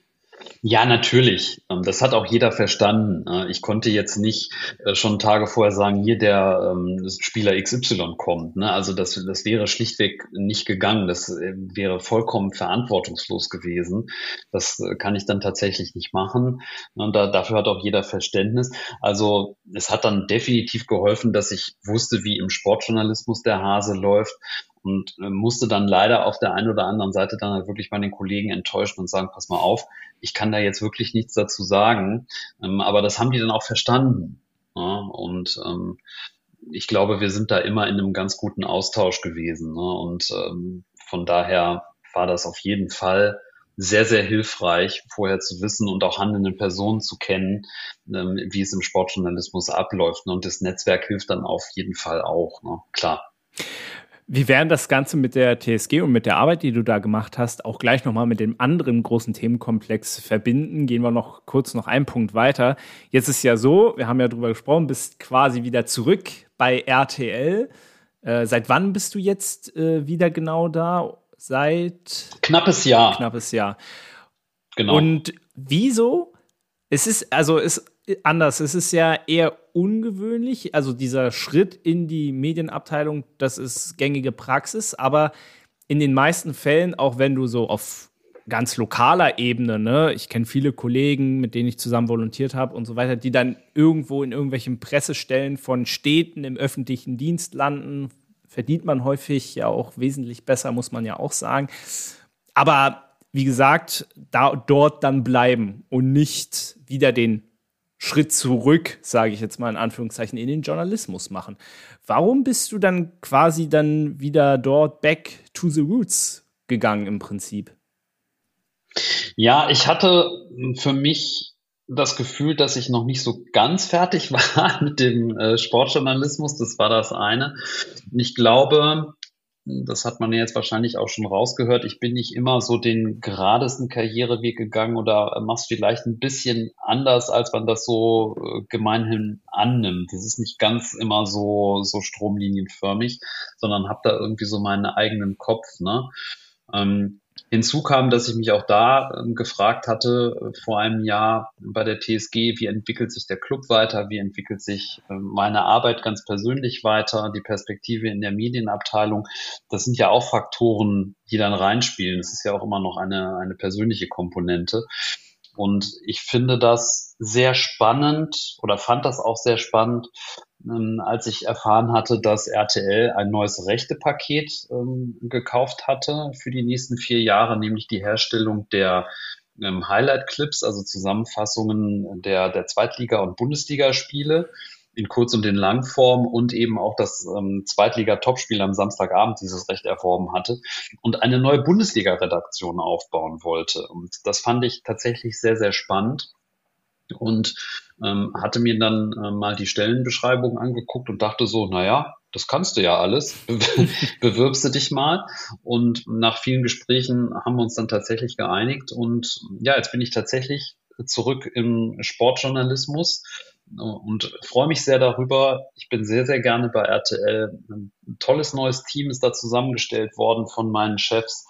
Ja, natürlich. Das hat auch jeder verstanden. Ich konnte jetzt nicht schon Tage vorher sagen, hier der Spieler XY kommt. Ne? Also das wäre schlichtweg nicht gegangen. Das wäre vollkommen verantwortungslos gewesen. Das kann ich dann tatsächlich nicht machen. Und dafür hat auch jeder Verständnis. Also es hat dann definitiv geholfen, dass ich wusste, wie im Sportjournalismus der Hase läuft. Und musste dann leider auf der einen oder anderen Seite dann halt wirklich mal den Kollegen enttäuschen und sagen, pass mal auf, ich kann da jetzt wirklich nichts dazu sagen. Aber das haben die dann auch verstanden. Ja? Und ich glaube, wir sind da immer in einem ganz guten Austausch gewesen. Ne? Und von daher war das auf jeden Fall sehr, sehr hilfreich, vorher zu wissen und auch handelnde Personen zu kennen, wie es im Sportjournalismus abläuft. Ne? Und das Netzwerk hilft dann auf jeden Fall auch, ne? Klar. Wie wären das Ganze mit der TSG und mit der Arbeit, die du da gemacht hast, auch gleich nochmal mit dem anderen großen Themenkomplex verbinden? Gehen wir noch kurz einen Punkt weiter. Jetzt ist ja so, wir haben ja drüber gesprochen, bist quasi wieder zurück bei RTL. Seit wann bist du jetzt wieder genau da? Seit knappes Jahr. Knappes Jahr. Genau. Und wieso? Es ist anders. Es ist ja eher ungewöhnlich. Also dieser Schritt in die Medienabteilung, das ist gängige Praxis. Aber in den meisten Fällen, auch wenn du so auf ganz lokaler Ebene, ne, ich kenne viele Kollegen, mit denen ich zusammen volontiert habe und so weiter, die dann irgendwo in irgendwelchen Pressestellen von Städten im öffentlichen Dienst landen, verdient man häufig ja auch wesentlich besser, muss man ja auch sagen. Aber wie gesagt, dort dann bleiben und nicht wieder den Schritt zurück, sage ich jetzt mal in Anführungszeichen, in den Journalismus machen. Warum bist du dann quasi dann wieder dort back to the roots gegangen im Prinzip? Ja, ich hatte für mich das Gefühl, dass ich noch nicht so ganz fertig war mit dem Sportjournalismus. Das war das eine. Und ich glaube, das hat man ja jetzt wahrscheinlich auch schon rausgehört, ich bin nicht immer so den geradesten Karriereweg gegangen oder mach's vielleicht ein bisschen anders, als man das so gemeinhin annimmt. Das ist nicht ganz immer so stromlinienförmig, sondern habe da irgendwie so meinen eigenen Kopf, ne? Hinzu kam, dass ich mich auch da gefragt hatte vor einem Jahr bei der TSG, wie entwickelt sich der Club weiter, wie entwickelt sich meine Arbeit ganz persönlich weiter, die Perspektive in der Medienabteilung. Das sind ja auch Faktoren, die dann reinspielen. Das ist ja auch immer noch eine persönliche Komponente. Und ich finde das sehr spannend oder fand das auch sehr spannend, als ich erfahren hatte, dass RTL ein neues Rechtepaket gekauft hatte für die nächsten 4 Jahre, nämlich die Herstellung der Highlight-Clips, also Zusammenfassungen der Zweitliga- und Bundesligaspiele in Kurz- und in Langform und eben auch das Zweitliga-Topspiel am Samstagabend dieses Recht erworben hatte und eine neue Bundesliga-Redaktion aufbauen wollte. Und das fand ich tatsächlich sehr, sehr spannend. Und hatte mir dann mal die Stellenbeschreibung angeguckt und dachte so, naja, das kannst du ja alles, bewirbst du dich mal. Und nach vielen Gesprächen haben wir uns dann tatsächlich geeinigt. Und ja, jetzt bin ich tatsächlich zurück im Sportjournalismus und freue mich sehr darüber. Ich bin sehr, sehr gerne bei RTL. Ein tolles neues Team ist da zusammengestellt worden von meinen Chefs.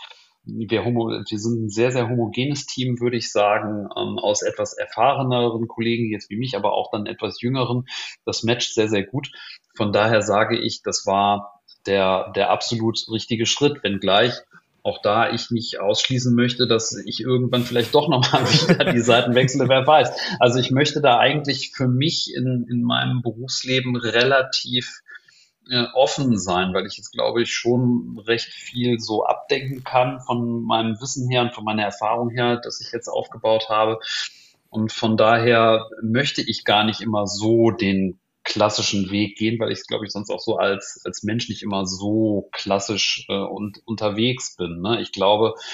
Wir sind ein sehr, sehr homogenes Team, würde ich sagen, aus etwas erfahreneren Kollegen, jetzt wie mich, aber auch dann etwas jüngeren. Das matcht sehr, sehr gut. Von daher sage ich, das war der absolut richtige Schritt, wenngleich auch da ich nicht ausschließen möchte, dass ich irgendwann vielleicht doch nochmal wieder die Seiten wechsle, wer weiß. Also ich möchte da eigentlich für mich in meinem Berufsleben relativ offen sein, weil ich jetzt, glaube ich, schon recht viel so abdenken kann von meinem Wissen her und von meiner Erfahrung her, das ich jetzt aufgebaut habe. Und von daher möchte ich gar nicht immer so den klassischen Weg gehen, weil ich, glaube ich, sonst auch so als Mensch nicht immer so klassisch und unterwegs bin. Ne? Ich glaube,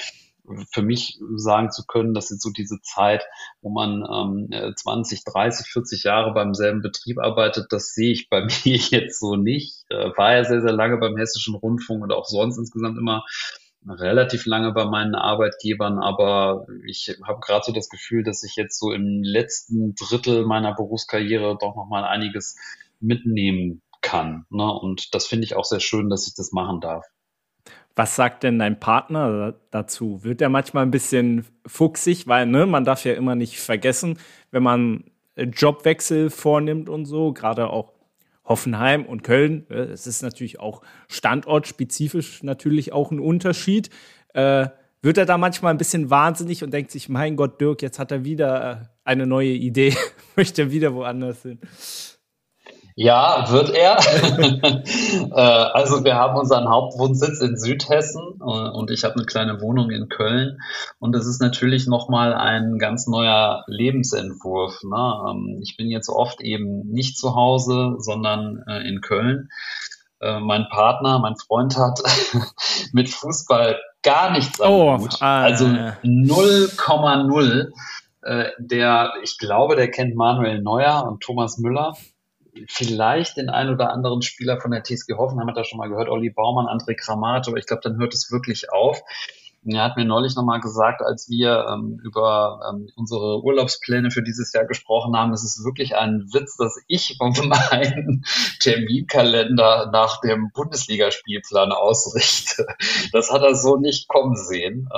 für mich sagen zu können, dass jetzt so diese Zeit, wo man 20, 30, 40 Jahre beim selben Betrieb arbeitet, das sehe ich bei mir jetzt so nicht. War ja sehr, sehr lange beim Hessischen Rundfunk und auch sonst insgesamt immer relativ lange bei meinen Arbeitgebern, aber ich habe gerade so das Gefühl, dass ich jetzt so im letzten Drittel meiner Berufskarriere doch noch mal einiges mitnehmen kann, ne? Und das finde ich auch sehr schön, dass ich das machen darf. Was sagt denn dein Partner dazu? Wird er manchmal ein bisschen fuchsig, weil ne, man darf ja immer nicht vergessen, wenn man Jobwechsel vornimmt und so, gerade auch Hoffenheim und Köln, es ist natürlich auch standortspezifisch natürlich auch ein Unterschied. Wird er da manchmal ein bisschen wahnsinnig und denkt sich, mein Gott, Dirk, jetzt hat er wieder eine neue Idee, möchte wieder woanders hin? Ja, wird er. Also wir haben unseren Hauptwohnsitz in Südhessen und ich habe eine kleine Wohnung in Köln und es ist natürlich nochmal ein ganz neuer Lebensentwurf, ne? Ich bin jetzt oft eben nicht zu Hause, sondern in Köln. Mein Partner, mein Freund hat mit Fußball gar nichts am Hut. Also 0,0. Ich glaube, der kennt Manuel Neuer und Thomas Müller. Vielleicht den ein oder anderen Spieler von der TSG Hoffenheim hat er schon mal gehört, Olli Baumann, André Kramaric, aber ich glaube, dann hört es wirklich auf. Er hat mir neulich nochmal gesagt, als wir über unsere Urlaubspläne für dieses Jahr gesprochen haben, es ist wirklich ein Witz, dass ich meinen Terminkalender nach dem Bundesligaspielplan ausrichte. Das hat er so nicht kommen sehen.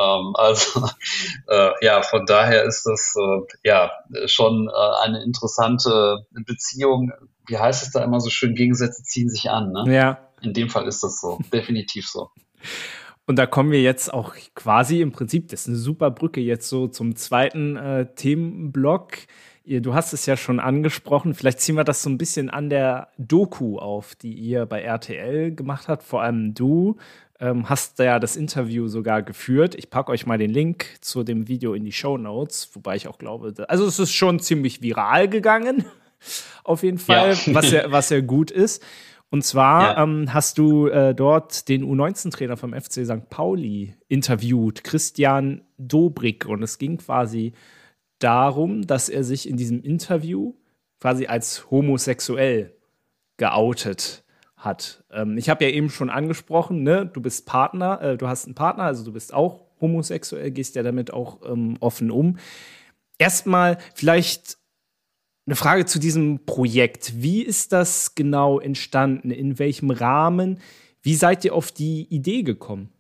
Ja, von daher ist das schon eine interessante Beziehung. Wie heißt es da immer so schön, Gegensätze ziehen sich an, ne? Ja. In dem Fall ist das so, definitiv so. Und da kommen wir jetzt auch quasi im Prinzip, das ist eine super Brücke jetzt so zum zweiten Themenblock. Du hast es ja schon angesprochen, vielleicht ziehen wir das so ein bisschen an der Doku auf, die ihr bei RTL gemacht habt, vor allem du. Hast da ja das Interview sogar geführt. Ich packe euch mal den Link zu dem Video in die Shownotes, wobei ich auch glaube, also es ist schon ziemlich viral gegangen, auf jeden Fall, ja. was ja gut ist. Und zwar hast du dort den U19-Trainer vom FC St. Pauli interviewt, Christian Dobrik. Und es ging quasi darum, dass er sich in diesem Interview quasi als homosexuell geoutet hat. Ich habe ja eben schon angesprochen, ne? Du bist Partner, du hast einen Partner, also du bist auch homosexuell, gehst ja damit auch offen um. Erstmal vielleicht eine Frage zu diesem Projekt. Wie ist das genau entstanden? In welchem Rahmen? Wie seid ihr auf die Idee gekommen?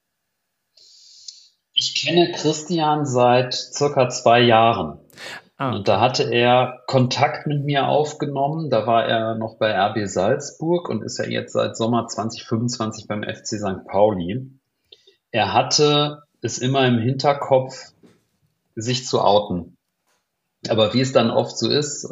Ich kenne Christian seit circa 2 Jahren. Und da hatte er Kontakt mit mir aufgenommen. Da war er noch bei RB Salzburg und ist ja jetzt seit Sommer 2025 beim FC St. Pauli. Er hatte es immer im Hinterkopf, sich zu outen. Aber wie es dann oft so ist,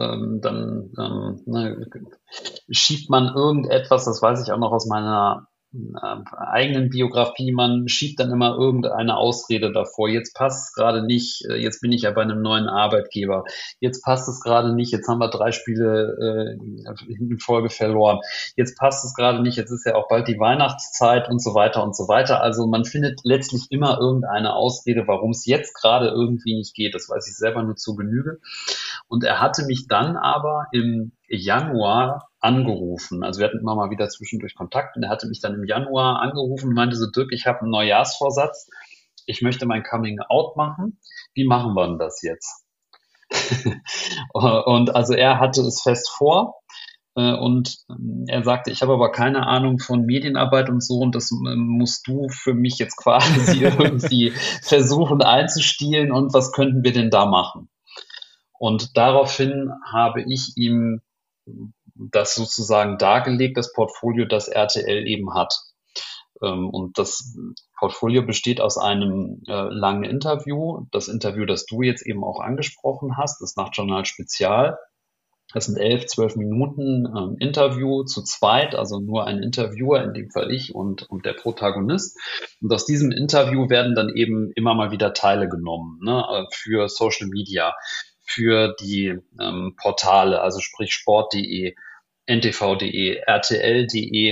schiebt man irgendetwas, das weiß ich auch noch aus meiner eigenen Biografie, man schiebt dann immer irgendeine Ausrede davor. Jetzt passt es gerade nicht, jetzt bin ich ja bei einem neuen Arbeitgeber. Jetzt passt es gerade nicht, jetzt haben wir 3 Spiele in Folge verloren. Jetzt passt es gerade nicht, jetzt ist ja auch bald die Weihnachtszeit und so weiter und so weiter. Also man findet letztlich immer irgendeine Ausrede, warum es jetzt gerade irgendwie nicht geht. Das weiß ich selber nur zu Genüge. Und er hatte mich dann aber im Januar angerufen. Also wir hatten immer mal wieder zwischendurch Kontakt und er hatte mich dann im Januar angerufen und meinte so, Dirk, ich habe einen Neujahrsvorsatz. Ich möchte mein Coming Out machen. Wie machen wir denn das jetzt? Und also er hatte es fest vor. Und er sagte, ich habe aber keine Ahnung von Medienarbeit und so und das musst du für mich jetzt quasi irgendwie versuchen einzustielen und was könnten wir denn da machen? Und daraufhin habe ich ihm das sozusagen dargelegt, das Portfolio, das RTL eben hat. Und das Portfolio besteht aus einem langen Interview. Das Interview, das du jetzt eben auch angesprochen hast, das Nachtjournal Spezial. Das sind 11, 12 Minuten Interview zu zweit, also nur ein Interviewer, in dem Fall ich und der Protagonist. Und aus diesem Interview werden dann eben immer mal wieder Teile genommen, ne, für Social Media, für die Portale, also sprich sport.de, ntv.de, rtl.de.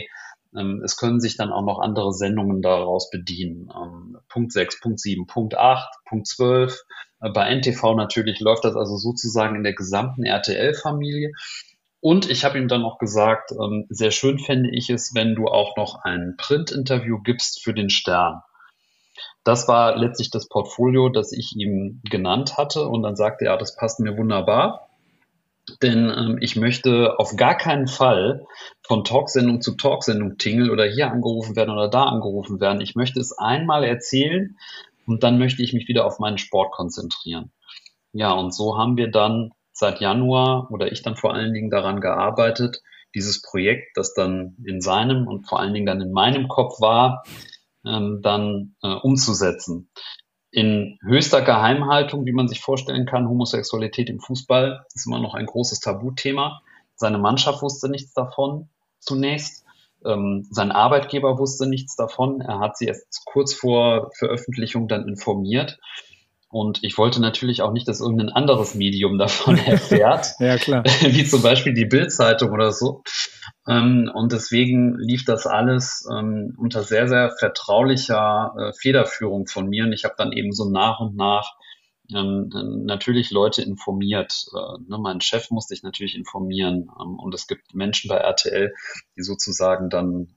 Es können sich dann auch noch andere Sendungen daraus bedienen. Punkt 6, Punkt 7, Punkt 8, Punkt 12. Bei NTV natürlich läuft das also sozusagen in der gesamten RTL-Familie. Und ich habe ihm dann noch gesagt, sehr schön fände ich es, wenn du auch noch ein Print-Interview gibst für den Stern. Das war letztlich das Portfolio, das ich ihm genannt hatte. Und dann sagte er, das passt mir wunderbar. Denn ich möchte auf gar keinen Fall von Talksendung zu Talksendung tingeln oder hier angerufen werden oder da angerufen werden. Ich möchte es einmal erzählen und dann möchte ich mich wieder auf meinen Sport konzentrieren. Ja, und so haben wir dann seit Januar oder ich dann vor allen Dingen daran gearbeitet, dieses Projekt, das dann in seinem und vor allen Dingen dann in meinem Kopf war, dann umzusetzen. In höchster Geheimhaltung, wie man sich vorstellen kann, Homosexualität im Fußball ist immer noch ein großes Tabuthema. Seine Mannschaft wusste nichts davon zunächst. Sein Arbeitgeber wusste nichts davon. Er hat sie erst kurz vor Veröffentlichung dann informiert. Und ich wollte natürlich auch nicht, dass irgendein anderes Medium davon erfährt, Ja, klar. wie zum Beispiel die Bild-Zeitung oder so. Und deswegen lief das alles unter sehr, sehr vertraulicher Federführung von mir. Und ich habe dann eben so nach und nach natürlich Leute informiert. Meinen Chef musste ich natürlich informieren. Und es gibt Menschen bei RTL, die sozusagen dann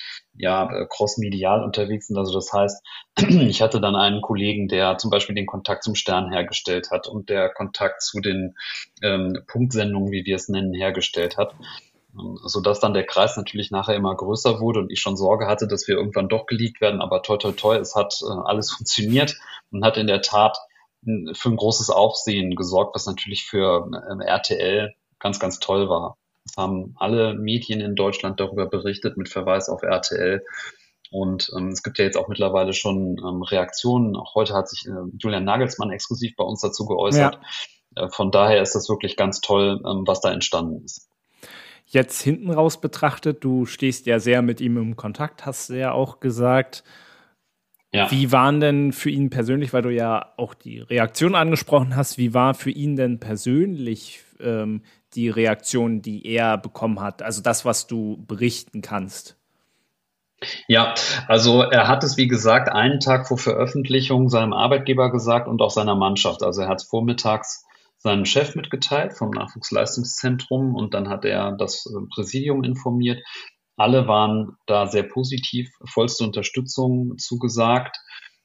crossmedial unterwegs sind. Also das heißt, ich hatte dann einen Kollegen, der zum Beispiel den Kontakt zum Stern hergestellt hat und der Kontakt zu den Punktsendungen, wie wir es nennen, hergestellt hat. Sodass dann der Kreis natürlich nachher immer größer wurde und ich schon Sorge hatte, dass wir irgendwann doch geleakt werden. Aber toi, toi, toi, es hat alles funktioniert und hat in der Tat für ein großes Aufsehen gesorgt, was natürlich für RTL ganz, ganz toll war. Es haben alle Medien in Deutschland darüber berichtet mit Verweis auf RTL. Und es gibt ja jetzt auch mittlerweile schon Reaktionen. Auch heute hat sich Julian Nagelsmann exklusiv bei uns dazu geäußert. Ja. Von daher ist das wirklich ganz toll, was da entstanden ist. Jetzt hinten raus betrachtet, du stehst ja sehr mit ihm im Kontakt, hast du ja auch gesagt. Ja. Wie waren denn für ihn persönlich, weil du ja auch die Reaktion angesprochen hast, wie war für ihn denn persönlich die Reaktion, die er bekommen hat? Also das, was du berichten kannst? Ja, also er hat es, wie gesagt, einen Tag vor Veröffentlichung seinem Arbeitgeber gesagt und auch seiner Mannschaft. Also er hat es vormittags seinem Chef mitgeteilt vom Nachwuchsleistungszentrum und dann hat er das Präsidium informiert. Alle waren da sehr positiv, vollste Unterstützung zugesagt.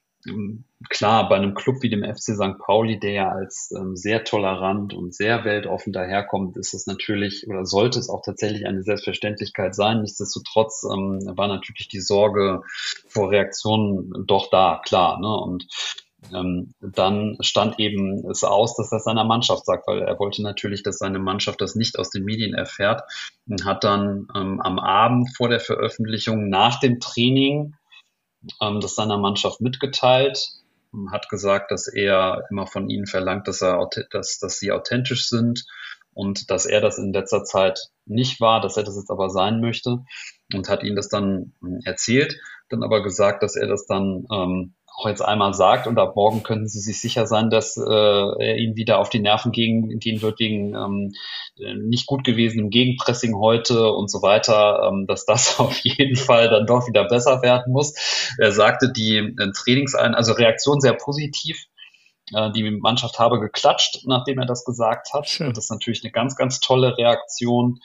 Klar, bei einem Club wie dem FC St. Pauli, der ja als sehr tolerant und sehr weltoffen daherkommt, ist es natürlich oder sollte es auch tatsächlich eine Selbstverständlichkeit sein. Nichtsdestotrotz war natürlich die Sorge vor Reaktionen doch da, klar. Ne? Und dann stand eben es aus, dass er seiner Mannschaft sagt, weil er wollte natürlich, dass seine Mannschaft das nicht aus den Medien erfährt und hat dann am Abend vor der Veröffentlichung nach dem Training das seiner Mannschaft mitgeteilt, hat gesagt, dass er immer von ihnen verlangt, dass sie authentisch sind und dass er das in letzter Zeit nicht war, dass er das jetzt aber sein möchte und hat ihnen das dann erzählt, dann aber gesagt, dass er das dann auch jetzt einmal sagt und ab morgen können Sie sich sicher sein, dass er Ihnen wieder auf die Nerven gehen wird wegen nicht gut gewesenem Gegenpressing heute und so weiter, dass das auf jeden Fall dann doch wieder besser werden muss. Er sagte, die also Reaktion sehr positiv. Die Mannschaft habe geklatscht, nachdem er das gesagt hat. Schön. Das ist natürlich eine ganz, ganz tolle Reaktion.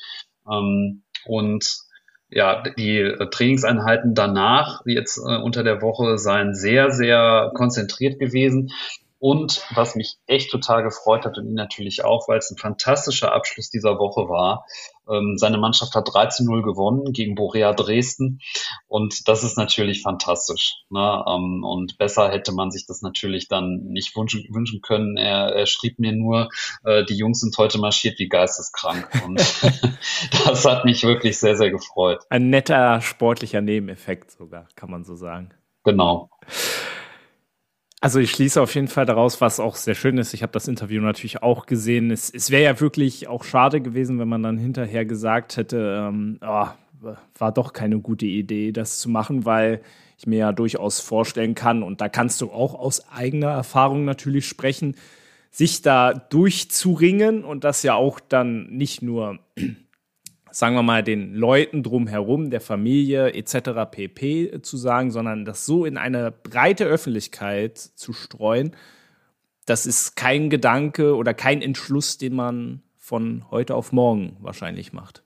Und ja, die Trainingseinheiten danach, jetzt unter der Woche, seien sehr, sehr konzentriert gewesen. Und was mich echt total gefreut hat und ihn natürlich auch, weil es ein fantastischer Abschluss dieser Woche war. Seine Mannschaft hat 13-0 gewonnen gegen Borea Dresden und das ist natürlich fantastisch. Ne? Und besser hätte man sich das natürlich dann nicht wünschen können. Er schrieb mir nur, die Jungs sind heute marschiert wie geisteskrank und das hat mich wirklich sehr, sehr gefreut. Ein netter sportlicher Nebeneffekt sogar, kann man so sagen. Genau. Also ich schließe auf jeden Fall daraus, was auch sehr schön ist. Ich habe das Interview natürlich auch gesehen. Es wäre ja wirklich auch schade gewesen, wenn man dann hinterher gesagt hätte, war doch keine gute Idee, das zu machen, weil ich mir ja durchaus vorstellen kann, und da kannst du auch aus eigener Erfahrung natürlich sprechen, sich da durchzuringen und das ja auch dann nicht nur sagen wir mal, den Leuten drumherum, der Familie etc. pp. Zu sagen, sondern das so in eine breite Öffentlichkeit zu streuen, das ist kein Gedanke oder kein Entschluss, den man von heute auf morgen wahrscheinlich macht.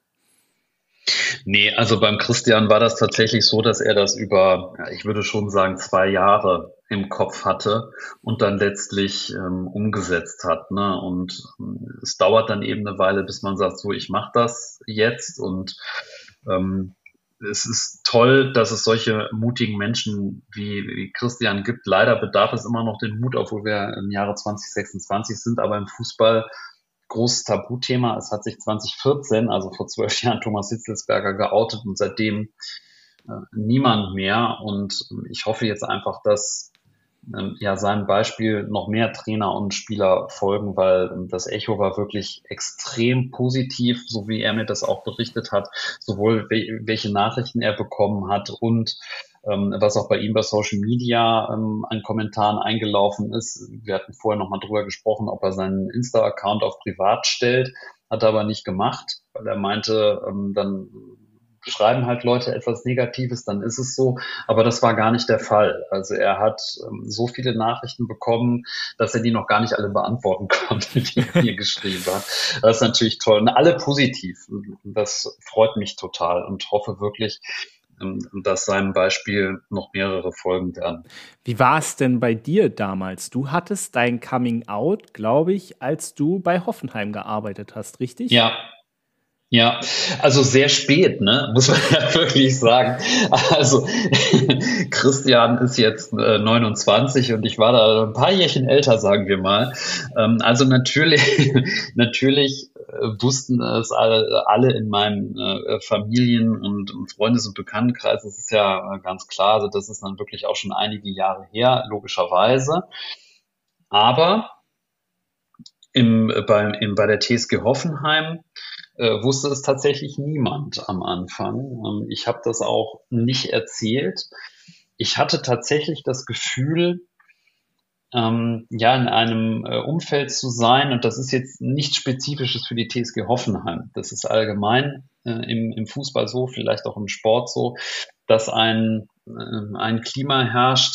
Nee, also beim Christian war das tatsächlich so, dass er das über, ja, ich würde schon sagen, 2 Jahre im Kopf hatte und dann letztlich umgesetzt hat. Ne? Und es dauert dann eben eine Weile, bis man sagt, so, ich mache das jetzt. Und ähm, es ist toll, dass es solche mutigen Menschen wie Christian gibt. Leider bedarf es immer noch den Mut, obwohl wir im Jahre 2026 sind, aber im Fußball großes Tabuthema. Es hat sich 2014, also vor 12 Jahren, Thomas Hitzelsberger geoutet und seitdem niemand mehr. Und ich hoffe jetzt einfach, dass ja seinem Beispiel noch mehr Trainer und Spieler folgen, weil das Echo war wirklich extrem positiv, so wie er mir das auch berichtet hat, sowohl welche Nachrichten er bekommen hat und was auch bei ihm bei Social Media an Kommentaren eingelaufen ist. Wir hatten vorher noch mal drüber gesprochen, ob er seinen Insta-Account auf privat stellt, hat er aber nicht gemacht, weil er meinte, dann schreiben halt Leute etwas Negatives, dann ist es so. Aber das war gar nicht der Fall. Also er hat so viele Nachrichten bekommen, dass er die noch gar nicht alle beantworten konnte, die er mir geschrieben hat. Das ist natürlich toll. Und alle positiv. Das freut mich total und hoffe wirklich, dass seinem Beispiel noch mehrere folgen werden. Wie war es denn bei dir damals? Du hattest dein Coming Out, glaube ich, als du bei Hoffenheim gearbeitet hast, richtig? Ja. Ja, also sehr spät, ne, muss man ja wirklich sagen. Also Christian ist jetzt 29 und ich war da ein paar Jährchen älter, sagen wir mal. Also natürlich wussten es alle in meinem Familien- und Freundes- und Bekanntenkreis. Das ist ja ganz klar. Also das ist dann wirklich auch schon einige Jahre her, logischerweise. Aber bei der TSG Hoffenheim wusste es tatsächlich niemand am Anfang. Ich habe das auch nicht erzählt. Ich hatte tatsächlich das Gefühl, ja, in einem Umfeld zu sein, und das ist jetzt nichts Spezifisches für die TSG Hoffenheim. Das ist allgemein im Fußball so, vielleicht auch im Sport so, dass ein Klima herrscht,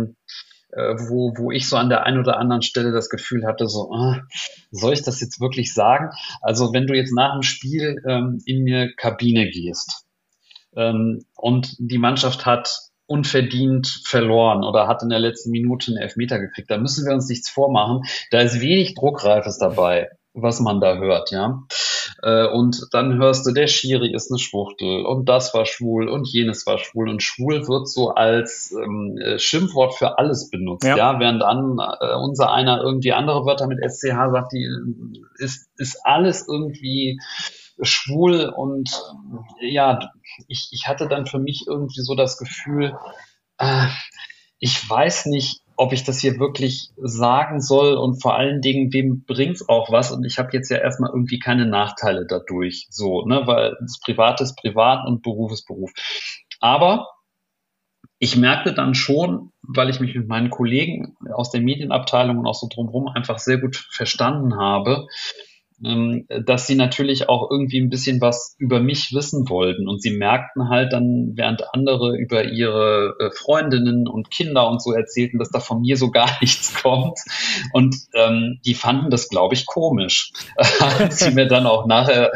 wo ich so an der einen oder anderen Stelle das Gefühl hatte, so, soll ich das jetzt wirklich sagen? Also wenn du jetzt nach dem Spiel in eine Kabine gehst und die Mannschaft hat unverdient verloren oder hat in der letzten Minute einen Elfmeter gekriegt, da müssen wir uns nichts vormachen. Da ist wenig Druckreifes dabei, was man da hört, ja. Und dann hörst du, der Schiri ist eine Schwuchtel und das war schwul und jenes war schwul, und schwul wird so als Schimpfwort für alles benutzt, ja, während unser einer irgendwie andere Wörter mit SCH sagt, die ist alles irgendwie schwul. Und ja, ich hatte dann für mich irgendwie so das Gefühl, ich weiß nicht, ob ich das hier wirklich sagen soll, und vor allen Dingen, wem bringt's auch was? Und ich habe jetzt ja erstmal irgendwie keine Nachteile dadurch, so, ne, weil das Privat ist privat und Beruf ist Beruf. Aber ich merkte dann schon, weil ich mich mit meinen Kollegen aus der Medienabteilung und auch so drumherum einfach sehr gut verstanden habe, dass sie natürlich auch irgendwie ein bisschen was über mich wissen wollten. Und sie merkten halt dann, während andere über ihre Freundinnen und Kinder und so erzählten, dass da von mir so gar nichts kommt. Und die fanden das, glaube ich, komisch. Hatten sie mir dann auch nachher,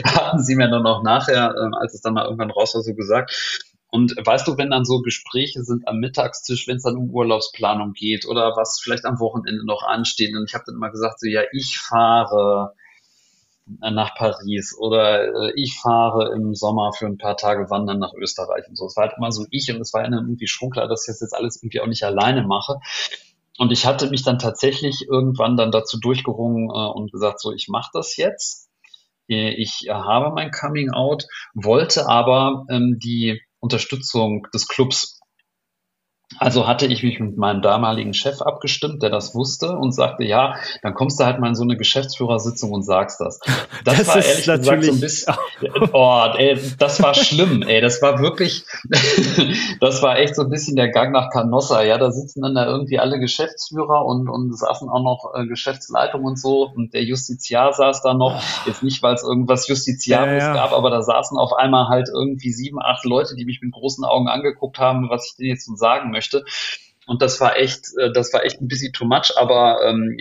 als es dann mal irgendwann raus war, so gesagt. Und weißt du, wenn dann so Gespräche sind am Mittagstisch, wenn es dann um Urlaubsplanung geht oder was vielleicht am Wochenende noch ansteht, und ich habe dann immer gesagt, so, ja, ich fahre nach Paris oder ich fahre im Sommer für ein paar Tage wandern nach Österreich und so. Es war halt immer so ich, und es war ihnen irgendwie schon klar, dass ich das jetzt alles irgendwie auch nicht alleine mache. Und ich hatte mich dann tatsächlich irgendwann dann dazu durchgerungen und gesagt, so, ich mache das jetzt. Ich habe mein Coming Out, wollte aber die Unterstützung des Clubs Also hatte ich mich mit meinem damaligen Chef abgestimmt, der das wusste und sagte, ja, dann kommst du halt mal in so eine Geschäftsführersitzung und sagst das. Das Das war ist ehrlich gesagt so ein natürlich. bisschen, oh, ey, das war schlimm, ey, das war wirklich, das war echt so ein bisschen der Gang nach Canossa, ja, da sitzen dann da irgendwie alle Geschäftsführer und saßen auch noch Geschäftsleitung und so und der Justiziar saß da noch, jetzt nicht, weil es irgendwas Ja, Justiziables ja. gab, aber da saßen auf einmal halt irgendwie 7, 8 Leute, die mich mit großen Augen angeguckt haben, was ich denen jetzt so sagen möchte. Und das war echt ein bisschen too much, aber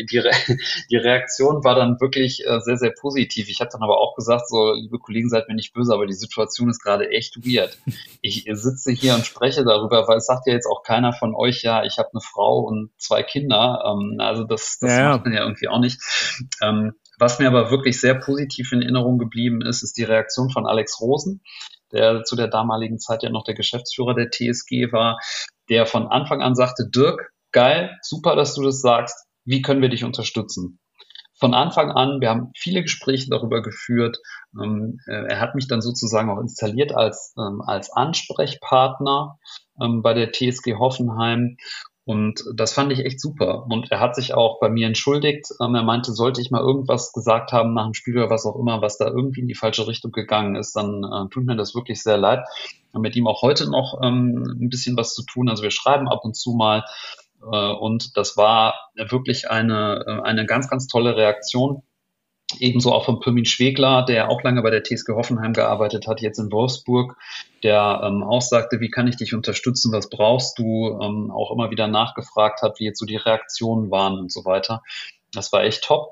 die Reaktion war dann wirklich sehr, sehr positiv. Ich habe dann aber auch gesagt, so, liebe Kollegen, seid mir nicht böse, aber die Situation ist gerade echt weird. Ich sitze hier und spreche darüber, weil es sagt ja jetzt auch keiner von euch, ja, ich habe eine Frau und 2 Kinder. Also Ja, das macht ja. man ja irgendwie auch nicht. Was mir aber wirklich sehr positiv in Erinnerung geblieben ist, ist die Reaktion von Alex Rosen, der zu der damaligen Zeit ja noch der Geschäftsführer der TSG war, der von Anfang an sagte, Dirk, geil, super, dass du das sagst. Wie können wir dich unterstützen? Von Anfang an, wir haben viele Gespräche darüber geführt. Er hat mich dann sozusagen auch installiert als Ansprechpartner bei der TSG Hoffenheim. Und das fand ich echt super. Und er hat sich auch bei mir entschuldigt. Er meinte, sollte ich mal irgendwas gesagt haben nach dem Spiel oder was auch immer, was da irgendwie in die falsche Richtung gegangen ist, dann tut mir das wirklich sehr leid. Wir haben mit ihm auch heute noch ein bisschen was zu tun. Also wir schreiben ab und zu mal. Und das war wirklich eine ganz, ganz tolle Reaktion. Ebenso auch von Pirmin Schwegler, der auch lange bei der TSG Hoffenheim gearbeitet hat, jetzt in Wolfsburg, der auch sagte, wie kann ich dich unterstützen, was brauchst du, auch immer wieder nachgefragt hat, wie jetzt so die Reaktionen waren und so weiter. Das war echt top.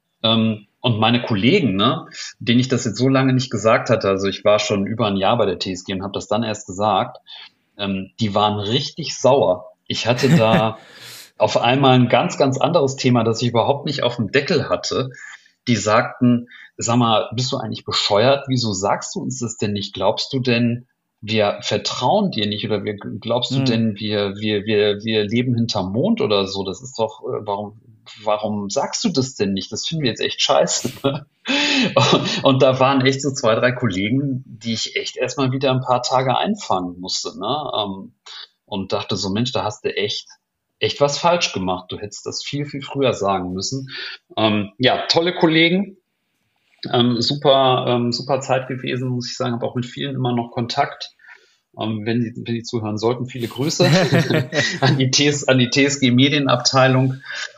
Und meine Kollegen, ne, denen ich das jetzt so lange nicht gesagt hatte, also ich war schon über ein Jahr bei der TSG und habe das dann erst gesagt, die waren richtig sauer. Ich hatte da auf einmal ein ganz, ganz anderes Thema, das ich überhaupt nicht auf dem Deckel hatte. Die sagten, sag mal, bist du eigentlich bescheuert? Wieso sagst du uns das denn nicht? Glaubst du denn, wir vertrauen dir nicht oder glaubst du Hm. denn, wir leben hinterm Mond oder so? Das ist doch, warum sagst du das denn nicht? Das finden wir jetzt echt scheiße. Und da waren echt so 2, 3 Kollegen, die ich echt erstmal wieder ein paar Tage einfangen musste, ne? Und dachte so, Mensch, da hast du echt was falsch gemacht. Du hättest das viel, viel früher sagen müssen. Ja, tolle Kollegen, super Zeit gewesen, muss ich sagen. Habe auch mit vielen immer noch Kontakt. Wenn die zuhören sollten, viele Grüße an die TSG Medienabteilung.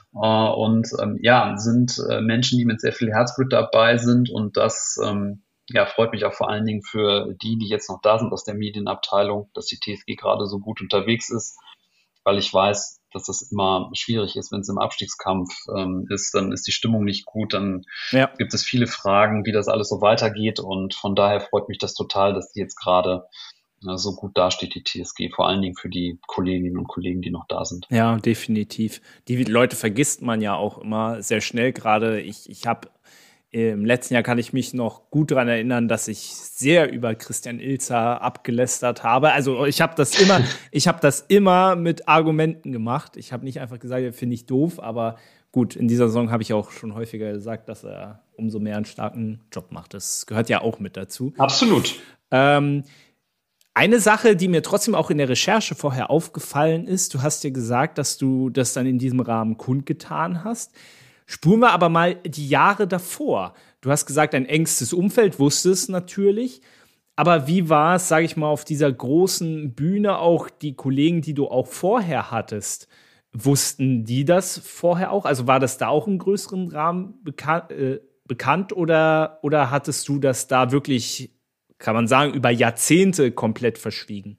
Und ja, sind Menschen, die mit sehr viel Herzblut dabei sind. Und das ja, freut mich auch vor allen Dingen für die jetzt noch da sind aus der Medienabteilung, dass die TSG gerade so gut unterwegs ist, weil ich weiß, dass das immer schwierig ist, wenn es im Abstiegskampf ist, dann ist die Stimmung nicht gut, dann Ja. gibt es viele Fragen, wie das alles so weitergeht und von daher freut mich das total, dass die jetzt gerade so gut dasteht, die TSG, vor allen Dingen für die Kolleginnen und Kollegen, die noch da sind. Ja, definitiv. Die Leute vergisst man ja auch immer sehr schnell. Gerade ich habe im letzten Jahr kann ich mich noch gut daran erinnern, dass ich sehr über Christian Ilzer abgelästert habe. Also ich habe das immer mit Argumenten gemacht. Ich habe nicht einfach gesagt, ja, finde ich doof, aber gut, in dieser Saison habe ich auch schon häufiger gesagt, dass er umso mehr einen starken Job macht. Das gehört ja auch mit dazu. Absolut. Ähm, Eine Sache, die mir trotzdem auch in der Recherche vorher aufgefallen ist, du hast ja gesagt, dass du das dann in diesem Rahmen kundgetan hast. Spuren wir aber mal die Jahre davor. Du hast gesagt, dein engstes Umfeld wusste es natürlich. Aber wie war es, sage ich mal, auf dieser großen Bühne auch die Kollegen, die du auch vorher hattest? Wussten die das vorher auch? Also war das da auch im größeren Rahmen bekannt oder hattest du das da wirklich, kann man sagen, über Jahrzehnte komplett verschwiegen?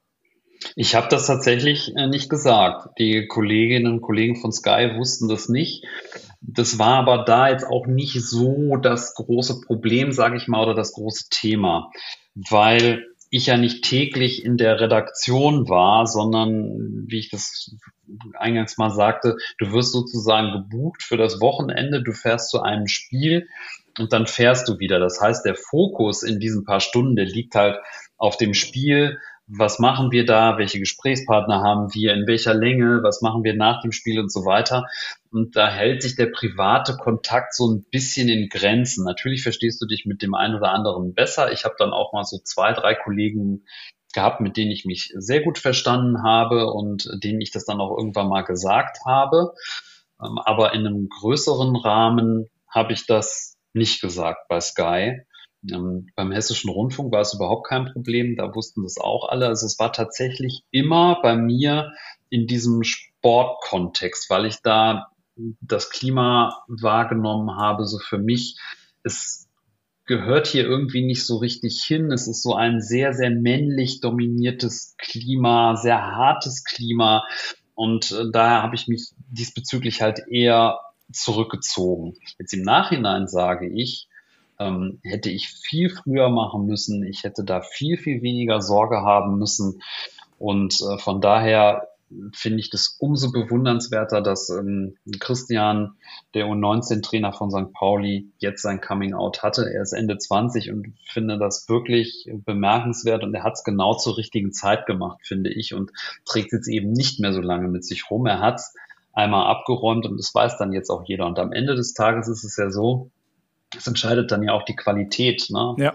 Ich habe das tatsächlich nicht gesagt. Die Kolleginnen und Kollegen von Sky wussten das nicht. Das war aber da jetzt auch nicht so das große Problem, sage ich mal, oder das große Thema, weil ich ja nicht täglich in der Redaktion war, sondern, wie ich das eingangs mal sagte, du wirst sozusagen gebucht für das Wochenende, du fährst zu einem Spiel und dann fährst du wieder. Das heißt, der Fokus in diesen paar Stunden, der liegt halt auf dem Spiel. Was machen wir da? Welche Gesprächspartner haben wir? In welcher Länge? Was machen wir nach dem Spiel und so weiter? Und da hält sich der private Kontakt so ein bisschen in Grenzen. Natürlich verstehst du dich mit dem einen oder anderen besser. Ich habe dann auch mal so 2, 3 Kollegen gehabt, mit denen ich mich sehr gut verstanden habe und denen ich das dann auch irgendwann mal gesagt habe. Aber in einem größeren Rahmen habe ich das nicht gesagt bei Sky. Beim Hessischen Rundfunk war es überhaupt kein Problem, da wussten das auch alle. Also es war tatsächlich immer bei mir in diesem Sportkontext, weil ich da das Klima wahrgenommen habe, so für mich, es gehört hier irgendwie nicht so richtig hin. Es ist so ein sehr, sehr männlich dominiertes Klima, sehr hartes Klima. Und daher habe ich mich diesbezüglich halt eher zurückgezogen. Jetzt im Nachhinein sage ich, hätte ich viel früher machen müssen. Ich hätte da viel, viel weniger Sorge haben müssen. Und von daher finde ich das umso bewundernswerter, dass Christian, der U19-Trainer von St. Pauli, jetzt sein Coming-out hatte. Er ist Ende 20 und finde das wirklich bemerkenswert und er hat es genau zur richtigen Zeit gemacht, finde ich, und trägt jetzt eben nicht mehr so lange mit sich rum. Er hat es einmal abgeräumt und das weiß dann jetzt auch jeder. Und am Ende des Tages ist es ja so, es entscheidet dann ja auch die Qualität, ne? Ja.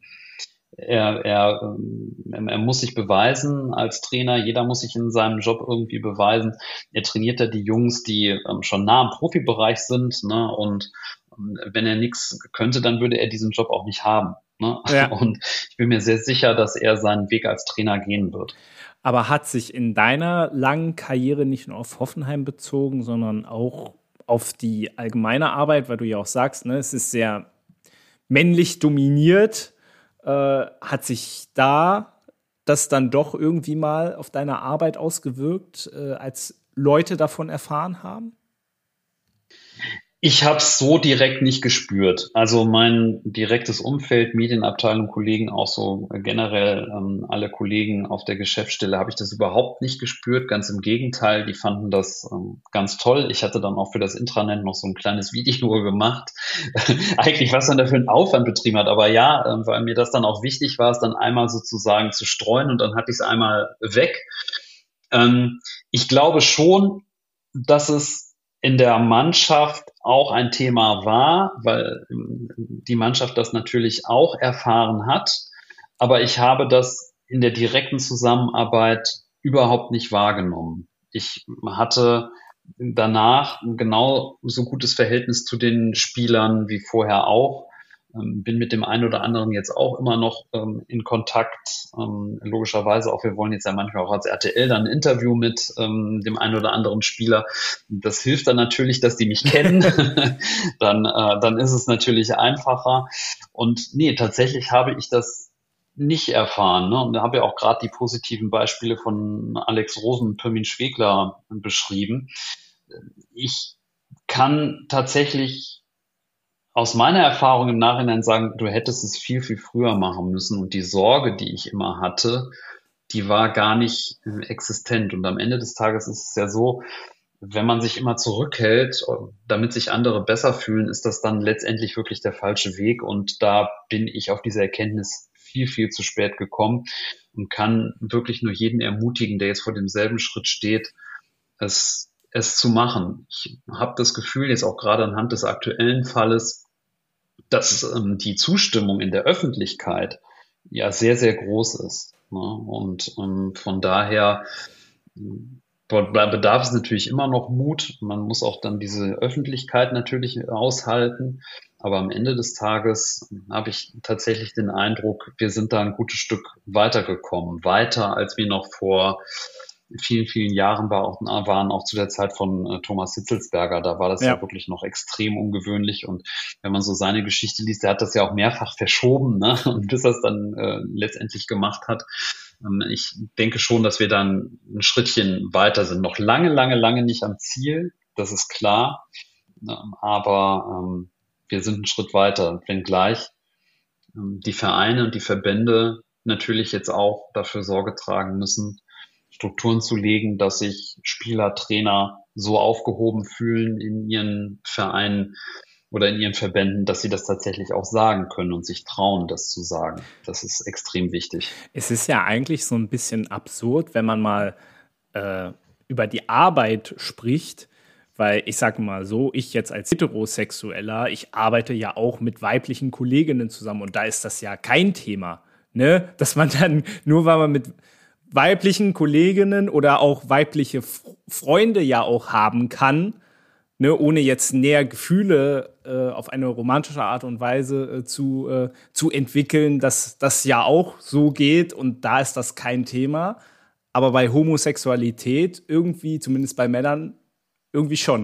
Er muss sich beweisen als Trainer. Jeder muss sich in seinem Job irgendwie beweisen. Er trainiert ja die Jungs, die schon nah im Profibereich sind, ne? Und wenn er nichts könnte, dann würde er diesen Job auch nicht haben, ne? Ja. Und ich bin mir sehr sicher, dass er seinen Weg als Trainer gehen wird. Aber hat sich in deiner langen Karriere nicht nur auf Hoffenheim bezogen, sondern auch auf die allgemeine Arbeit, weil du ja auch sagst, ne, es ist sehr männlich dominiert. Hat sich da das dann doch irgendwie mal auf deine Arbeit ausgewirkt, als Leute davon erfahren haben? Ich habe es so direkt nicht gespürt. Also mein direktes Umfeld, Medienabteilung, Kollegen, auch so generell alle Kollegen auf der Geschäftsstelle, habe ich das überhaupt nicht gespürt. Ganz im Gegenteil, die fanden das ganz toll. Ich hatte dann auch für das Intranet noch so ein kleines Video gemacht. Eigentlich, was man da für einen Aufwand betrieben hat. Aber ja, weil mir das dann auch wichtig war, es dann einmal sozusagen zu streuen und dann hatte ich es einmal weg. Ich glaube schon, dass es in der Mannschaft auch ein Thema war, weil die Mannschaft das natürlich auch erfahren hat. Aber ich habe das in der direkten Zusammenarbeit überhaupt nicht wahrgenommen. Ich hatte danach genau so gutes Verhältnis zu den Spielern wie vorher auch. Bin mit dem einen oder anderen jetzt auch immer noch in Kontakt. Logischerweise auch, wir wollen jetzt ja manchmal auch als RTL dann ein Interview mit dem einen oder anderen Spieler. Das hilft dann natürlich, dass die mich kennen. Dann ist es natürlich einfacher. Und nee, tatsächlich habe ich das nicht erfahren. Ne? Und da habe ja auch gerade die positiven Beispiele von Alex Rosen und Pirmin Schwegler beschrieben. Ich kann tatsächlich aus meiner Erfahrung im Nachhinein sagen, du hättest es viel, viel früher machen müssen. Und die Sorge, die ich immer hatte, die war gar nicht existent. Und am Ende des Tages ist es ja so, wenn man sich immer zurückhält, damit sich andere besser fühlen, ist das dann letztendlich wirklich der falsche Weg. Und da bin ich auf diese Erkenntnis viel, viel zu spät gekommen und kann wirklich nur jeden ermutigen, der jetzt vor demselben Schritt steht, es zu machen. Ich habe das Gefühl, jetzt auch gerade anhand des aktuellen Falles, dass die Zustimmung in der Öffentlichkeit ja sehr, sehr groß ist. Ne? Und von daher bedarf es natürlich immer noch Mut. Man muss auch dann diese Öffentlichkeit natürlich aushalten. Aber am Ende des Tages habe ich tatsächlich den Eindruck, wir sind da ein gutes Stück weitergekommen. Weiter, als wir noch vor vielen, vielen Jahren waren, auch zu der Zeit von Thomas Hitzelsberger. Da war das ja wirklich noch extrem ungewöhnlich. Und wenn man so seine Geschichte liest, der hat das ja auch mehrfach verschoben, ne? Und bis er es dann letztendlich gemacht hat. Ich denke schon, dass wir dann ein Schrittchen weiter sind. Noch lange, lange, lange nicht am Ziel. Das ist klar. Aber wir sind einen Schritt weiter, wenngleich die Vereine und die Verbände natürlich jetzt auch dafür Sorge tragen müssen, Strukturen zu legen, dass sich Spieler, Trainer so aufgehoben fühlen in ihren Vereinen oder in ihren Verbänden, dass sie das tatsächlich auch sagen können und sich trauen, das zu sagen. Das ist extrem wichtig. Es ist ja eigentlich so ein bisschen absurd, wenn man mal über die Arbeit spricht, weil ich sage mal so, ich jetzt als Heterosexueller, ich arbeite ja auch mit weiblichen Kolleginnen zusammen und da ist das ja kein Thema, ne? Dass man dann, nur weil man mit weiblichen Kolleginnen oder auch weibliche Freunde ja auch haben kann, ne, ohne jetzt näher Gefühle auf eine romantische Art und Weise zu entwickeln, dass das ja auch so geht und da ist das kein Thema. Aber bei Homosexualität irgendwie, zumindest bei Männern, irgendwie schon.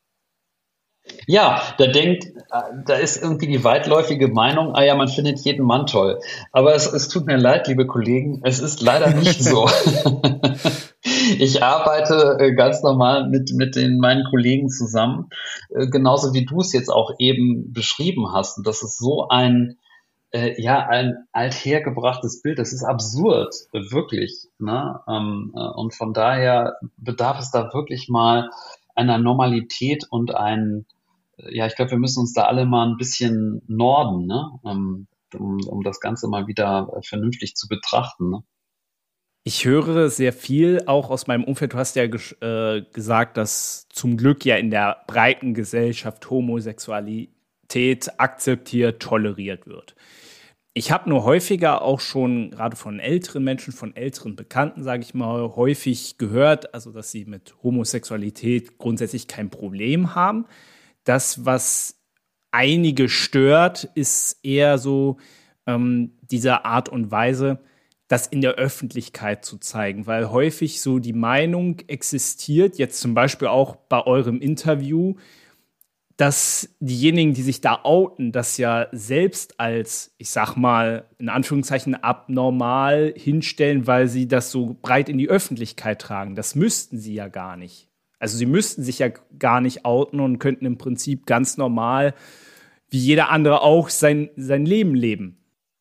Ja, da ist irgendwie die weitläufige Meinung, ah ja, man findet jeden Mann toll. Aber es tut mir leid, liebe Kollegen, es ist leider nicht so. Ich arbeite ganz normal mit meinen Kollegen zusammen, genauso wie du es jetzt auch eben beschrieben hast. Und das ist so ein althergebrachtes Bild. Das ist absurd, wirklich. Ne? Und von daher bedarf es da wirklich mal einer Normalität und ich glaube, wir müssen uns da alle mal ein bisschen norden, ne? Um das Ganze mal wieder vernünftig zu betrachten. Ne? Ich höre sehr viel, auch aus meinem Umfeld. Du hast ja gesagt, dass zum Glück ja in der breiten Gesellschaft Homosexualität akzeptiert, toleriert wird. Ich habe nur häufiger auch schon, gerade von älteren Menschen, von älteren Bekannten, sage ich mal, häufig gehört, also dass sie mit Homosexualität grundsätzlich kein Problem haben. Das, was einige stört, ist eher so diese Art und Weise, das in der Öffentlichkeit zu zeigen, weil häufig so die Meinung existiert, jetzt zum Beispiel auch bei eurem Interview, dass diejenigen, die sich da outen, das ja selbst als, ich sag mal, in Anführungszeichen abnormal hinstellen, weil sie das so breit in die Öffentlichkeit tragen. Das müssten sie ja gar nicht. Also sie müssten sich ja gar nicht outen und könnten im Prinzip ganz normal, wie jeder andere auch, sein Leben leben.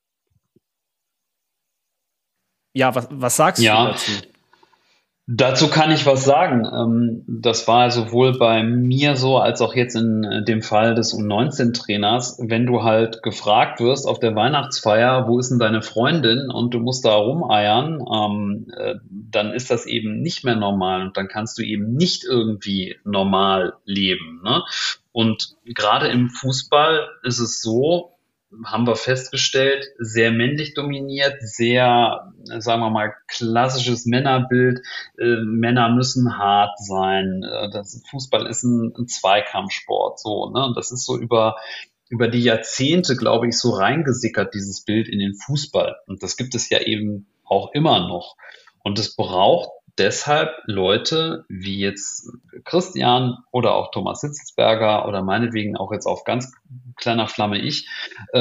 Ja, was sagst du dazu? Dazu kann ich was sagen. Das war sowohl bei mir so, als auch jetzt in dem Fall des U19-Trainers. Wenn du halt gefragt wirst auf der Weihnachtsfeier, wo ist denn deine Freundin und du musst da rumeiern, dann ist das eben nicht mehr normal und dann kannst du eben nicht irgendwie normal leben. Ne? Und gerade im Fußball ist es so, haben wir festgestellt, sehr männlich dominiert, sehr, sagen wir mal, klassisches Männerbild. Männer müssen hart sein. Das Fußball ist ein Zweikampfsport, so, ne? Und das ist so über die Jahrzehnte, glaube ich, so reingesickert, dieses Bild in den Fußball. Und das gibt es ja eben auch immer noch. Und es braucht deshalb Leute wie jetzt Christian oder auch Thomas Hitzelsberger oder meinetwegen auch jetzt auf ganz kleiner Flamme ich,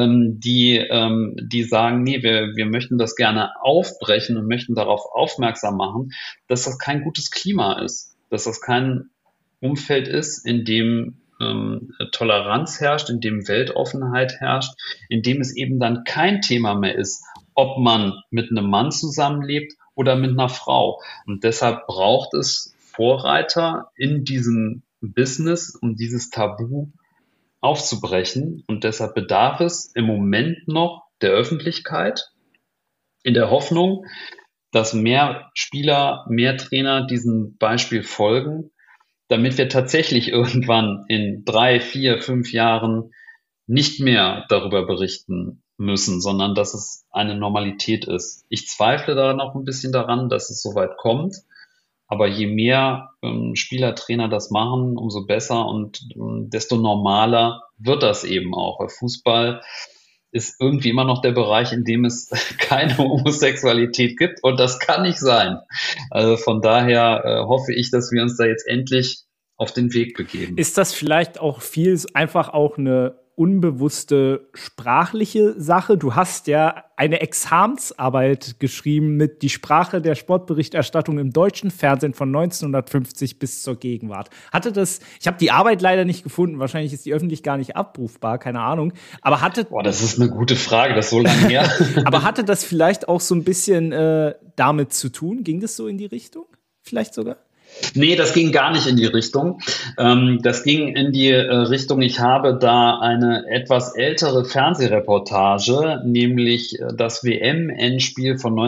die sagen, nee, wir möchten das gerne aufbrechen und möchten darauf aufmerksam machen, dass das kein gutes Klima ist, dass das kein Umfeld ist, in dem Toleranz herrscht, in dem Weltoffenheit herrscht, in dem es eben dann kein Thema mehr ist, ob man mit einem Mann zusammenlebt oder mit einer Frau. Und deshalb braucht es Vorreiter in diesem Business, um dieses Tabu aufzubrechen. Und deshalb bedarf es im Moment noch der Öffentlichkeit in der Hoffnung, dass mehr Spieler, mehr Trainer diesem Beispiel folgen, damit wir tatsächlich irgendwann in 3, 4, 5 Jahren nicht mehr darüber berichten müssen, sondern dass es eine Normalität ist. Ich zweifle da noch ein bisschen daran, dass es soweit kommt, aber je mehr Spieler, Trainer das machen, umso besser und desto normaler wird das eben auch. Weil Fußball ist irgendwie immer noch der Bereich, in dem es keine Homosexualität gibt und das kann nicht sein. Also von daher hoffe ich, dass wir uns da jetzt endlich auf den Weg begeben. Ist das vielleicht auch viel einfach auch eine unbewusste sprachliche Sache? Du hast ja eine Examensarbeit geschrieben mit die Sprache der Sportberichterstattung im deutschen Fernsehen von 1950 bis zur Gegenwart. Ich habe die Arbeit leider nicht gefunden, wahrscheinlich ist die öffentlich gar nicht abrufbar, keine Ahnung. Aber das ist eine gute Frage, das ist so lange her. Aber hatte das vielleicht auch so ein bisschen damit zu tun? Ging das so in die Richtung? Vielleicht sogar? Nee, das ging gar nicht in die Richtung. Das ging in die Richtung, ich habe da eine etwas ältere Fernsehreportage, nämlich das WM-Endspiel von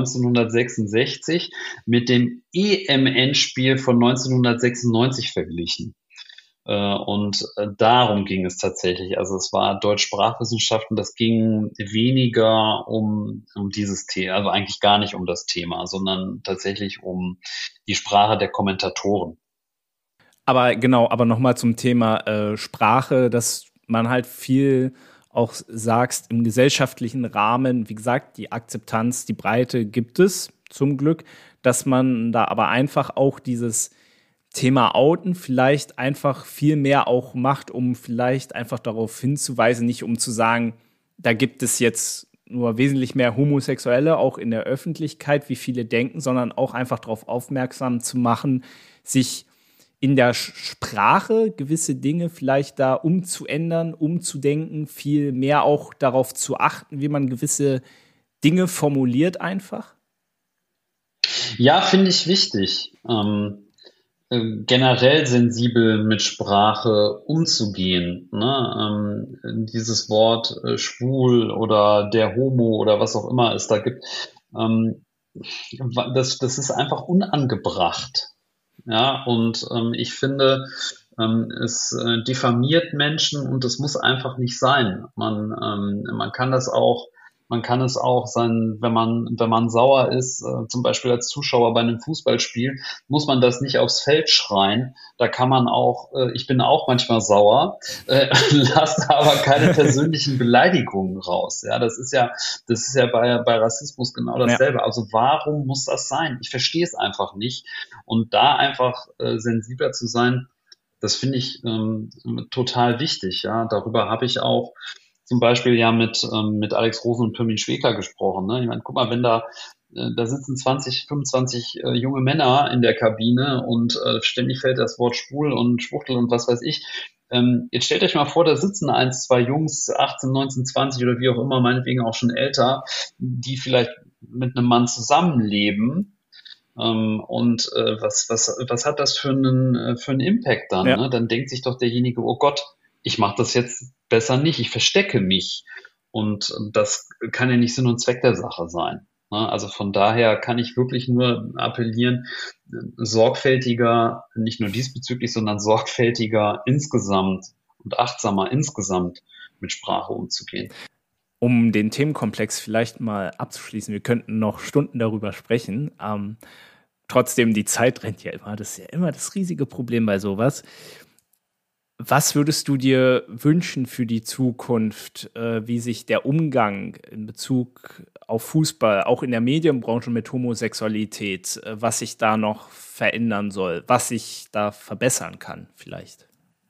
1966 mit dem EM-Endspiel von 1996 verglichen. Darum ging es tatsächlich. Also es war Deutsch-Sprachwissenschaften, das ging weniger um dieses Thema, also eigentlich gar nicht um das Thema, sondern tatsächlich um die Sprache der Kommentatoren. Aber genau, aber nochmal zum Thema Sprache, dass man halt viel auch sagst im gesellschaftlichen Rahmen, wie gesagt, die Akzeptanz, die Breite gibt es zum Glück, dass man da aber einfach auch dieses Thema Outen vielleicht einfach viel mehr auch macht, um vielleicht einfach darauf hinzuweisen, nicht um zu sagen, da gibt es jetzt nur wesentlich mehr Homosexuelle, auch in der Öffentlichkeit, wie viele denken, sondern auch einfach darauf aufmerksam zu machen, sich in der Sprache gewisse Dinge vielleicht da umzuändern, umzudenken, viel mehr auch darauf zu achten, wie man gewisse Dinge formuliert einfach? Ja, finde ich wichtig. Generell sensibel mit Sprache umzugehen. Ne? Dieses Wort schwul oder der Homo oder was auch immer es da gibt, ähm, das ist einfach unangebracht. Ja, und ich finde, es diffamiert Menschen und das muss einfach nicht sein. Man kann das auch, man kann es auch sein, wenn man sauer ist, zum Beispiel als Zuschauer bei einem Fußballspiel, muss man das nicht aufs Feld schreien. Da kann man auch, ich bin auch manchmal sauer, lasse aber keine persönlichen Beleidigungen raus. Ja, das ist ja bei Rassismus genau dasselbe. Ja. Also warum muss das sein? Ich verstehe es einfach nicht. Und da einfach sensibler zu sein, das finde ich total wichtig. Ja, darüber habe ich auch zum Beispiel ja mit Alex Rosen und Pirmin Schweker gesprochen. Ne? Ich meine, guck mal, wenn da sitzen 20, 25 junge Männer in der Kabine und ständig fällt das Wort schwul und Schwuchtel und was weiß ich. Jetzt stellt euch mal vor, da sitzen eins, zwei Jungs, 18, 19, 20 oder wie auch immer, meinetwegen auch schon älter, die vielleicht mit einem Mann zusammenleben. Was hat das für einen Impact dann? Ja. Ne? Dann denkt sich doch derjenige, oh Gott, ich mache das jetzt besser nicht, ich verstecke mich. Und das kann ja nicht Sinn und Zweck der Sache sein. Ne? Also von daher kann ich wirklich nur appellieren, sorgfältiger, nicht nur diesbezüglich, sondern sorgfältiger insgesamt und achtsamer insgesamt mit Sprache umzugehen. Um den Themenkomplex vielleicht mal abzuschließen, wir könnten noch Stunden darüber sprechen. Trotzdem, die Zeit rennt ja immer. Das ist ja immer das riesige Problem bei sowas. Was würdest du dir wünschen für die Zukunft, wie sich der Umgang in Bezug auf Fußball, auch in der Medienbranche mit Homosexualität, was sich da noch verändern soll, was sich da verbessern kann vielleicht?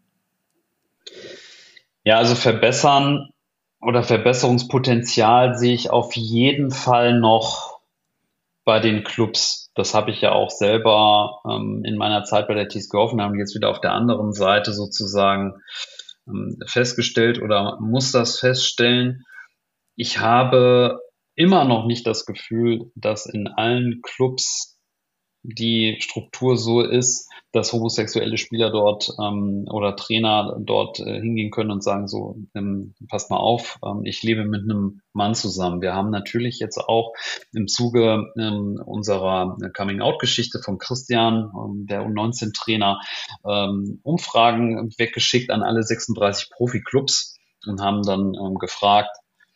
Ja, also verbessern oder Verbesserungspotenzial sehe ich auf jeden Fall noch bei den Clubs. Das habe ich ja auch selber in meiner Zeit bei der TSG Hoffenheim jetzt wieder auf der anderen Seite sozusagen festgestellt oder muss das feststellen. Ich habe immer noch nicht das Gefühl, dass in allen Clubs die Struktur so ist, dass homosexuelle Spieler dort oder Trainer dort hingehen können und sagen so, passt mal auf, ich lebe mit einem Mann zusammen. Wir haben natürlich jetzt auch im Zuge unserer Coming-out-Geschichte von Christian, der U19-Trainer, Umfragen weggeschickt an alle 36 Profiklubs und haben dann gefragt,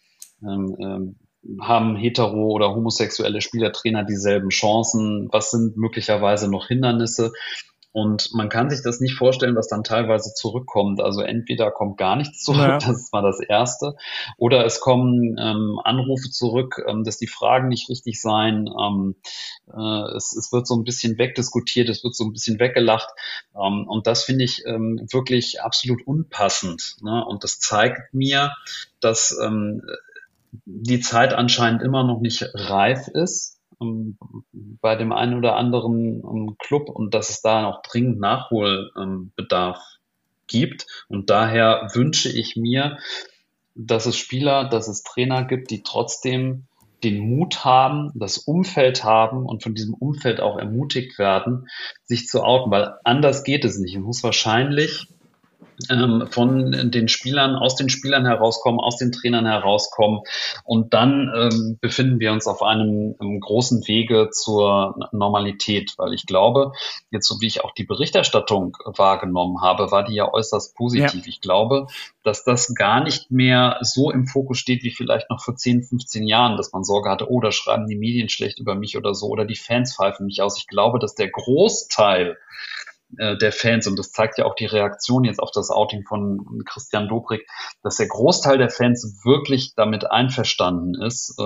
haben hetero- oder homosexuelle Spielertrainer dieselben Chancen? Was sind möglicherweise noch Hindernisse? Und man kann sich das nicht vorstellen, was dann teilweise zurückkommt. Also entweder kommt gar nichts zurück, Ja. das ist mal das Erste, oder es kommen Anrufe zurück, dass die Fragen nicht richtig seien. Es wird so ein bisschen wegdiskutiert, es wird so ein bisschen weggelacht. Und das finde ich wirklich absolut unpassend. Ne? Und das zeigt mir, dass die Zeit anscheinend immer noch nicht reif ist bei dem einen oder anderen Club und dass es da noch dringend Nachholbedarf gibt. Und daher wünsche ich mir, dass es Spieler, dass es Trainer gibt, die trotzdem den Mut haben, das Umfeld haben und von diesem Umfeld auch ermutigt werden, sich zu outen, weil anders geht es nicht. Es muss wahrscheinlich von den Spielern, aus den Spielern herauskommen, aus den Trainern herauskommen. Und dann befinden wir uns auf einem großen Wege zur Normalität, weil ich glaube, jetzt so wie ich auch die Berichterstattung wahrgenommen habe, war die ja äußerst positiv. Ja. Ich glaube, dass das gar nicht mehr so im Fokus steht wie vielleicht noch vor 10, 15 Jahren, dass man Sorge hatte, oh, da schreiben die Medien schlecht über mich oder so, oder die Fans pfeifen mich aus. Ich glaube, dass der Großteil der Fans, und das zeigt ja auch die Reaktion jetzt auf das Outing von Christian Dobrik, dass der Großteil der Fans wirklich damit einverstanden ist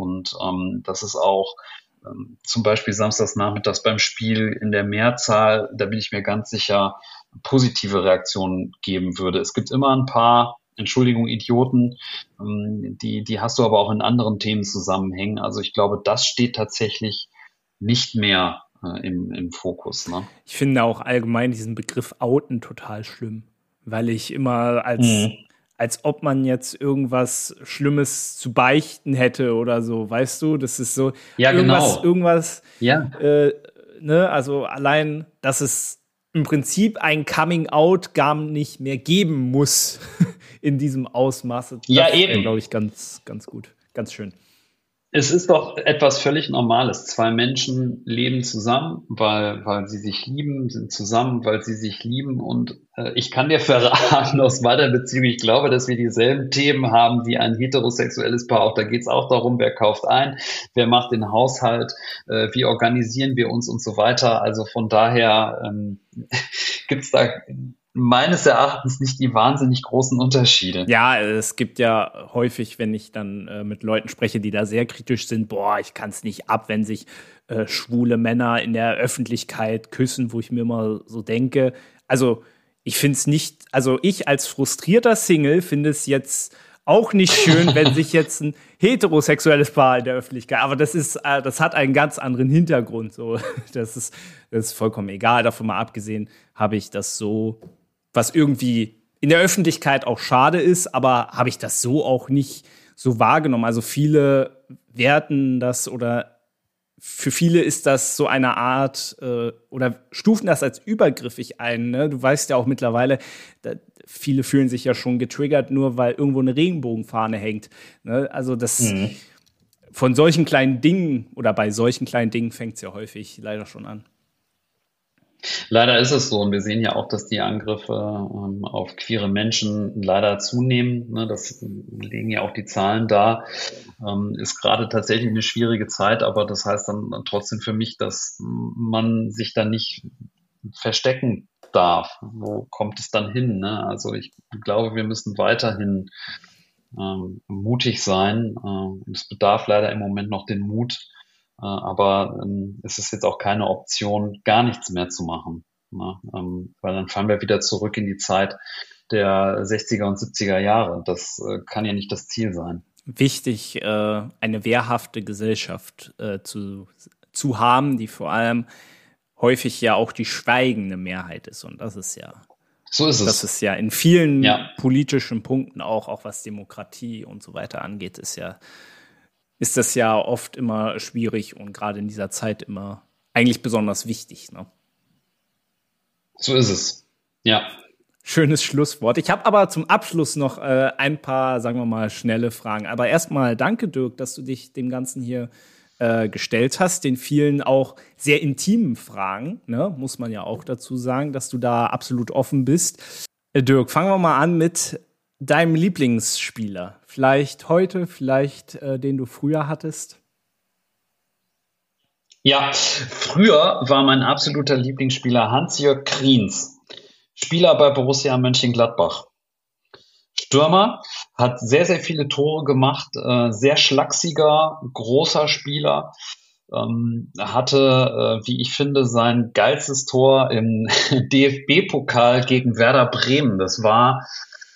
dass es auch zum Beispiel samstags nachmittags beim Spiel in der Mehrzahl, da bin ich mir ganz sicher, positive Reaktionen geben würde. Es gibt immer ein paar, Entschuldigung, Idioten, die hast du aber auch in anderen Themenzusammenhängen. Also ich glaube, das steht tatsächlich nicht mehr im Fokus. Ne? Ich finde auch allgemein diesen Begriff Outen total schlimm, weil ich immer als ob man jetzt irgendwas Schlimmes zu beichten hätte oder so, weißt du? Das ist so Ja, irgendwas, Ja. Ne? Also allein, dass es im Prinzip ein Coming Out gar nicht mehr geben muss in diesem Ausmaß. Das Ja, eben. glaube ich, ganz, ganz gut. Ganz schön. Es ist doch etwas völlig Normales. Zwei Menschen leben zusammen, weil sie sich lieben, sind zusammen, weil sie sich lieben. Und ich kann dir verraten aus meiner Beziehung, ich glaube, dass wir dieselben Themen haben wie ein heterosexuelles Paar. Auch da geht es auch darum, wer kauft ein, wer macht den Haushalt, wie organisieren wir uns und so weiter. Also von daher gibt es da meines Erachtens nicht die wahnsinnig großen Unterschiede. Ja, es gibt ja häufig, wenn ich dann mit Leuten spreche, die da sehr kritisch sind, boah, ich kann es nicht ab, wenn sich schwule Männer in der Öffentlichkeit küssen, wo ich mir immer so denke, also ich finde es nicht, also ich als frustrierter Single finde es jetzt auch nicht schön, wenn sich jetzt ein heterosexuelles Paar in der Öffentlichkeit, aber das hat einen ganz anderen Hintergrund, so, das ist vollkommen egal, davon mal abgesehen, habe ich das so, was irgendwie in der Öffentlichkeit auch schade ist, aber habe ich das so auch nicht so wahrgenommen. Also viele werten das oder für viele ist das so eine Art oder stufen das als übergriffig ein. Ne? Du weißt ja auch mittlerweile, viele fühlen sich ja schon getriggert, nur weil irgendwo eine Regenbogenfahne hängt. Ne? Also das von solchen kleinen Dingen oder bei solchen kleinen Dingen fängt es ja häufig leider schon an. Leider ist es so und wir sehen ja auch, dass die Angriffe auf queere Menschen leider zunehmen. Ne? Das legen ja auch die Zahlen dar. Ist gerade tatsächlich eine schwierige Zeit, aber das heißt dann trotzdem für mich, dass man sich da nicht verstecken darf. Wo kommt es dann hin? Ne? Also ich glaube, wir müssen weiterhin mutig sein. Es bedarf leider im Moment noch den Mut, aber es ist jetzt auch keine Option, gar nichts mehr zu machen. Ne? Weil dann fallen wir wieder zurück in die Zeit der 60er und 70er Jahre. Das kann ja nicht das Ziel sein. Wichtig, eine wehrhafte Gesellschaft zu haben, die vor allem häufig ja auch die schweigende Mehrheit ist. Und das ist ja so ist es. Das ist ja in vielen politischen Punkten auch was Demokratie und so weiter angeht, ist das ja oft immer schwierig und gerade in dieser Zeit immer eigentlich besonders wichtig. Ne? So ist es, ja. Schönes Schlusswort. Ich habe aber zum Abschluss noch ein paar, sagen wir mal, schnelle Fragen. Aber erstmal danke, Dirk, dass du dich dem Ganzen hier gestellt hast, den vielen auch sehr intimen Fragen, ne? Muss man ja auch dazu sagen, dass du da absolut offen bist. Dirk, fangen wir mal an mit deinem Lieblingsspieler. Vielleicht heute, vielleicht den du früher hattest? Ja, früher war mein absoluter Lieblingsspieler Hans-Jörg Kriens, Spieler bei Borussia Mönchengladbach. Stürmer, hat sehr, sehr viele Tore gemacht, sehr schlachsiger, großer Spieler, hatte, wie ich finde, sein geilstes Tor im DFB-Pokal gegen Werder Bremen. Das war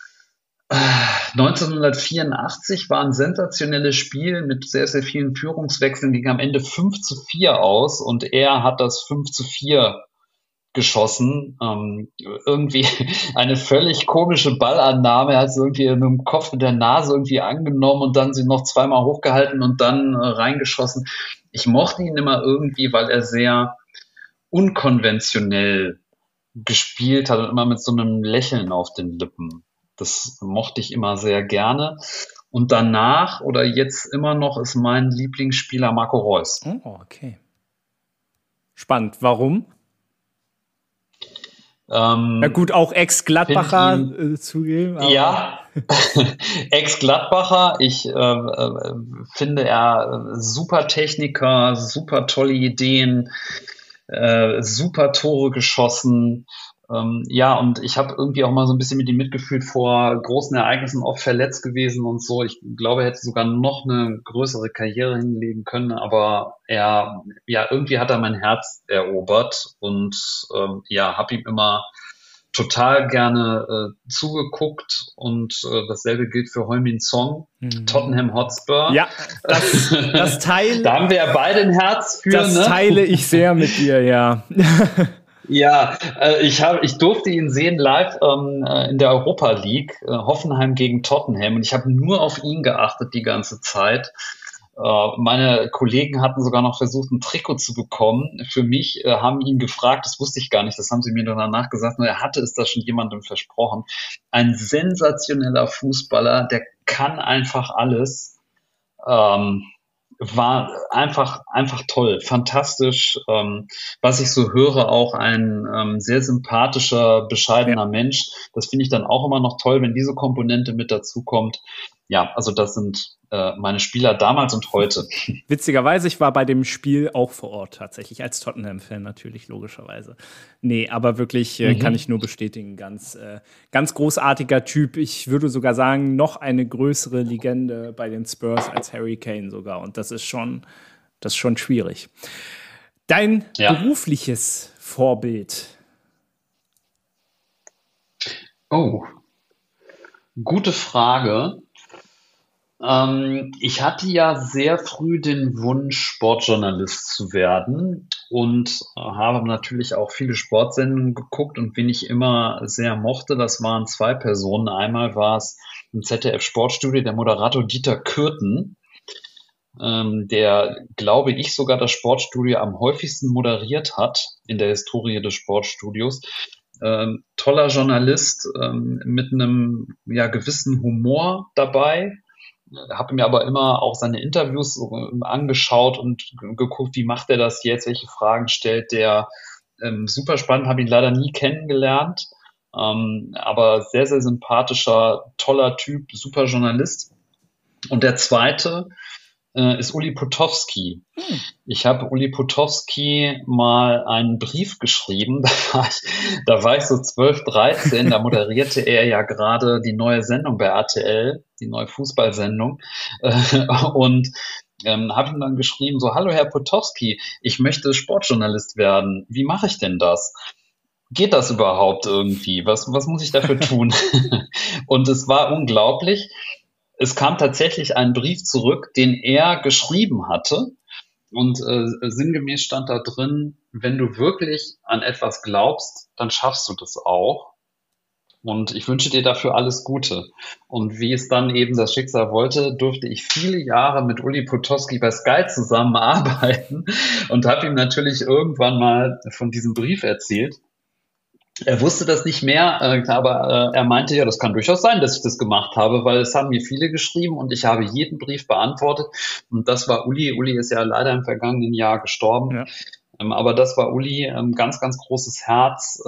1984, war ein sensationelles Spiel mit sehr, sehr vielen Führungswechseln, ging am Ende 5:4 aus und er hat das 5:4 geschossen. Irgendwie eine völlig komische Ballannahme. Er hat es irgendwie mit dem Kopf, mit der Nase irgendwie angenommen und dann sie noch zweimal hochgehalten und dann reingeschossen. Ich mochte ihn immer irgendwie, weil er sehr unkonventionell gespielt hat und immer mit so einem Lächeln auf den Lippen. Das mochte ich immer sehr gerne. Und danach oder jetzt immer noch ist mein Lieblingsspieler Marco Reus. Oh, okay. Spannend. Warum? Na gut, auch Ex-Gladbacher zugeben. Aber Ja, Ex-Gladbacher. Ich finde er super Techniker, super tolle Ideen, super Tore geschossen. Ja, und ich habe irgendwie auch mal so ein bisschen mit ihm mitgefühlt, vor großen Ereignissen oft verletzt gewesen und so. Ich glaube, er hätte sogar noch eine größere Karriere hinlegen können, aber irgendwie hat er mein Herz erobert und ja, habe ihm immer total gerne zugeguckt und dasselbe gilt für Heung-min Son, Tottenham Hotspur. ja, das teile, Da haben wir ja beide ein Herz für, das ne? teile ich sehr mit dir, ja. Ja, ich durfte ihn sehen live in der Europa League, Hoffenheim gegen Tottenham, und ich habe nur auf ihn geachtet die ganze Zeit. Meine Kollegen hatten sogar noch versucht, ein Trikot zu bekommen. Für mich haben ihn gefragt, das wusste ich gar nicht, das haben sie mir nur danach gesagt, nur er hatte es da schon jemandem versprochen. Ein sensationeller Fußballer, der kann einfach alles. War einfach toll, fantastisch. Was ich so höre, auch ein sehr sympathischer, bescheidener Mensch. Das finde ich dann auch immer noch toll, wenn diese Komponente mit dazukommt. Ja, also das sind meine Spieler damals und heute. Witzigerweise, ich war bei dem Spiel auch vor Ort tatsächlich, als Tottenham-Fan natürlich, logischerweise. Nee, aber wirklich kann ich nur bestätigen, ganz großartiger Typ. Ich würde sogar sagen, noch eine größere Legende bei den Spurs als Harry Kane sogar. Und das ist schon schwierig. Dein berufliches Vorbild? Oh, gute Frage. Ich hatte ja sehr früh den Wunsch, Sportjournalist zu werden und habe natürlich auch viele Sportsendungen geguckt, und wen ich immer sehr mochte, das waren zwei Personen. Einmal war es im ZDF Sportstudio der Moderator Dieter Kürten, der, glaube ich, sogar das Sportstudio am häufigsten moderiert hat in der Historie des Sportstudios. Toller Journalist, mit einem gewissen Humor dabei. Habe mir aber immer auch seine Interviews angeschaut und geguckt, wie macht er das jetzt, welche Fragen stellt der. Super spannend, habe ihn leider nie kennengelernt, aber sehr, sehr sympathischer, toller Typ, super Journalist. Und der zweite ist Uli Potowski. Ich habe Uli Potowski mal einen Brief geschrieben, da war ich so 12, 13, da moderierte er ja gerade die neue Sendung bei RTL, die neue Fußballsendung, und habe ihm dann geschrieben, so: Hallo Herr Potowski, ich möchte Sportjournalist werden, wie mache ich denn das? Geht das überhaupt irgendwie? Was muss ich dafür tun? Und es war unglaublich. Es kam tatsächlich ein Brief zurück, den er geschrieben hatte. Und sinngemäß stand da drin: Wenn du wirklich an etwas glaubst, dann schaffst du das auch. Und ich wünsche dir dafür alles Gute. Und wie es dann eben das Schicksal wollte, durfte ich viele Jahre mit Uli Potowski bei Sky zusammenarbeiten und habe ihm natürlich irgendwann mal von diesem Brief erzählt. Er wusste das nicht mehr, aber er meinte, ja, das kann durchaus sein, dass ich das gemacht habe, weil es haben mir viele geschrieben und ich habe jeden Brief beantwortet. Und das war Uli. Uli ist ja leider im vergangenen Jahr gestorben. Ja. Aber das war Uli, ganz, ganz großes Herz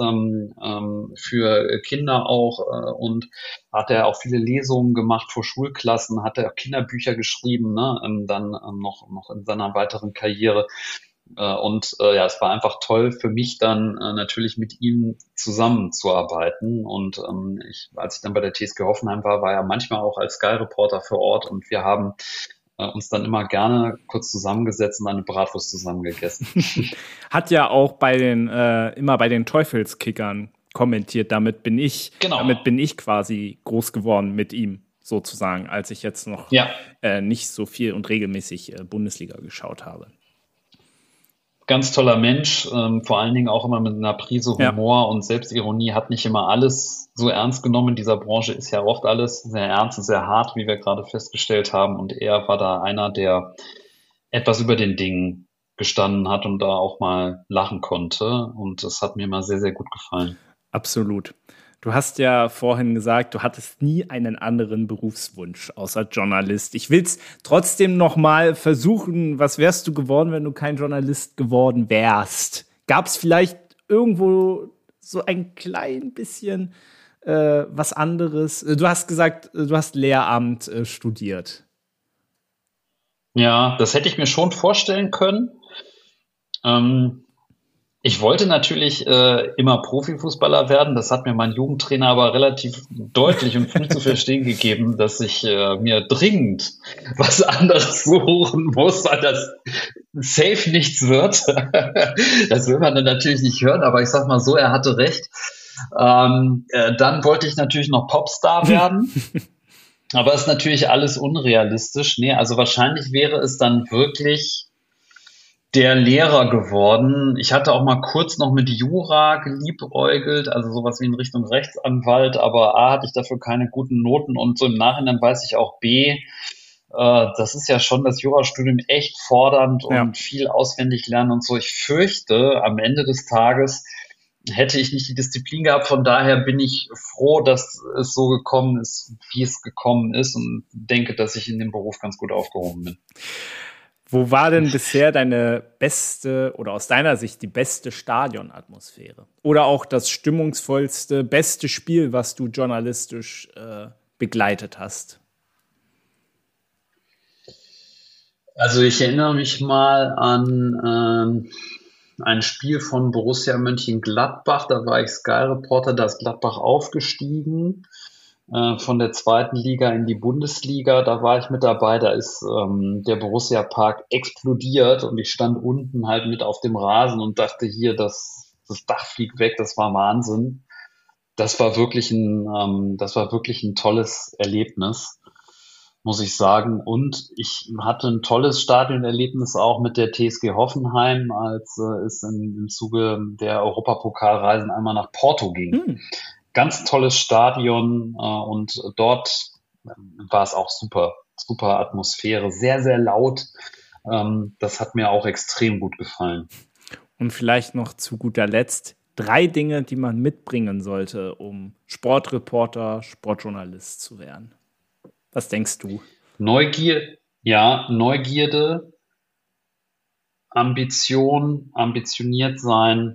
für Kinder auch, und hat er auch viele Lesungen gemacht vor Schulklassen, hat er auch Kinderbücher geschrieben, ne, dann noch in seiner weiteren Karriere. Und es war einfach toll für mich dann natürlich mit ihm zusammenzuarbeiten. Und als ich dann bei der TSG Hoffenheim war, war er manchmal auch als Sky-Reporter vor Ort, und wir haben uns dann immer gerne kurz zusammengesetzt und eine Bratwurst zusammen gegessen. Hat ja auch immer bei den Teufelskickern kommentiert. Damit bin ich quasi groß geworden mit ihm, sozusagen, als ich jetzt noch nicht so viel und regelmäßig Bundesliga geschaut habe. Ganz toller Mensch, vor allen Dingen auch immer mit einer Prise Humor und Selbstironie, hat nicht immer alles so ernst genommen. In dieser Branche ist ja oft alles sehr ernst und sehr hart, wie wir gerade festgestellt haben. Und er war da einer, der etwas über den Dingen gestanden hat und da auch mal lachen konnte. Und das hat mir mal sehr, sehr gut gefallen. Absolut. Du hast ja vorhin gesagt, du hattest nie einen anderen Berufswunsch außer Journalist. Ich will es trotzdem noch mal versuchen. Was wärst du geworden, wenn du kein Journalist geworden wärst? Gab es vielleicht irgendwo so ein klein bisschen was anderes? Du hast gesagt, du hast Lehramt studiert. Ja, das hätte ich mir schon vorstellen können. Ich wollte natürlich immer Profifußballer werden. Das hat mir mein Jugendtrainer aber relativ deutlich und früh zu verstehen gegeben, dass ich mir dringend was anderes suchen muss, weil das safe nichts wird. Das will man dann natürlich nicht hören, aber ich sag mal so, er hatte recht. Dann wollte ich natürlich noch Popstar werden. Aber ist natürlich alles unrealistisch. Nee, also wahrscheinlich wäre es dann wirklich der Lehrer geworden. Ich hatte auch mal kurz noch mit Jura geliebäugelt, also sowas wie in Richtung Rechtsanwalt, aber A, hatte ich dafür keine guten Noten und so im Nachhinein weiß ich auch B, das ist ja schon das Jurastudium echt fordernd und viel auswendig lernen und so. Ich fürchte, am Ende des Tages hätte ich nicht die Disziplin gehabt. Von daher bin ich froh, dass es so gekommen ist, wie es gekommen ist und denke, dass ich in dem Beruf ganz gut aufgehoben bin. Wo war denn bisher deine beste oder aus deiner Sicht die beste Stadionatmosphäre? Oder auch das stimmungsvollste, beste Spiel, was du journalistisch begleitet hast? Also ich erinnere mich mal an ein Spiel von Borussia Mönchengladbach. Da war ich Sky-Reporter, da ist Gladbach aufgestiegen von der zweiten Liga in die Bundesliga. Da war ich mit dabei. Da ist der Borussia Park explodiert und ich stand unten halt mit auf dem Rasen und dachte hier, das Dach fliegt weg. Das war Wahnsinn. Das war wirklich ein tolles Erlebnis, muss ich sagen. Und ich hatte ein tolles Stadionerlebnis auch mit der TSG Hoffenheim, als es im Zuge der Europapokalreisen einmal nach Porto ging. Ganz tolles Stadion und dort war es auch super, super Atmosphäre, sehr, sehr laut. Das hat mir auch extrem gut gefallen. Und vielleicht noch zu guter Letzt 3 Dinge, die man mitbringen sollte, um Sportreporter, Sportjournalist zu werden. Was denkst du? Neugierde, Ambition, ambitioniert sein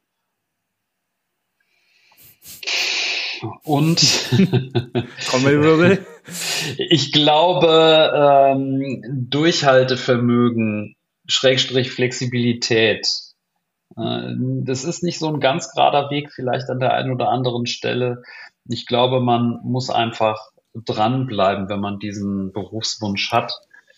und Trommelwirbel. Ich glaube, Durchhaltevermögen, Schrägstrich Flexibilität. Das ist nicht so ein ganz gerader Weg, vielleicht an der einen oder anderen Stelle. Ich glaube, man muss einfach dranbleiben, wenn man diesen Berufswunsch hat.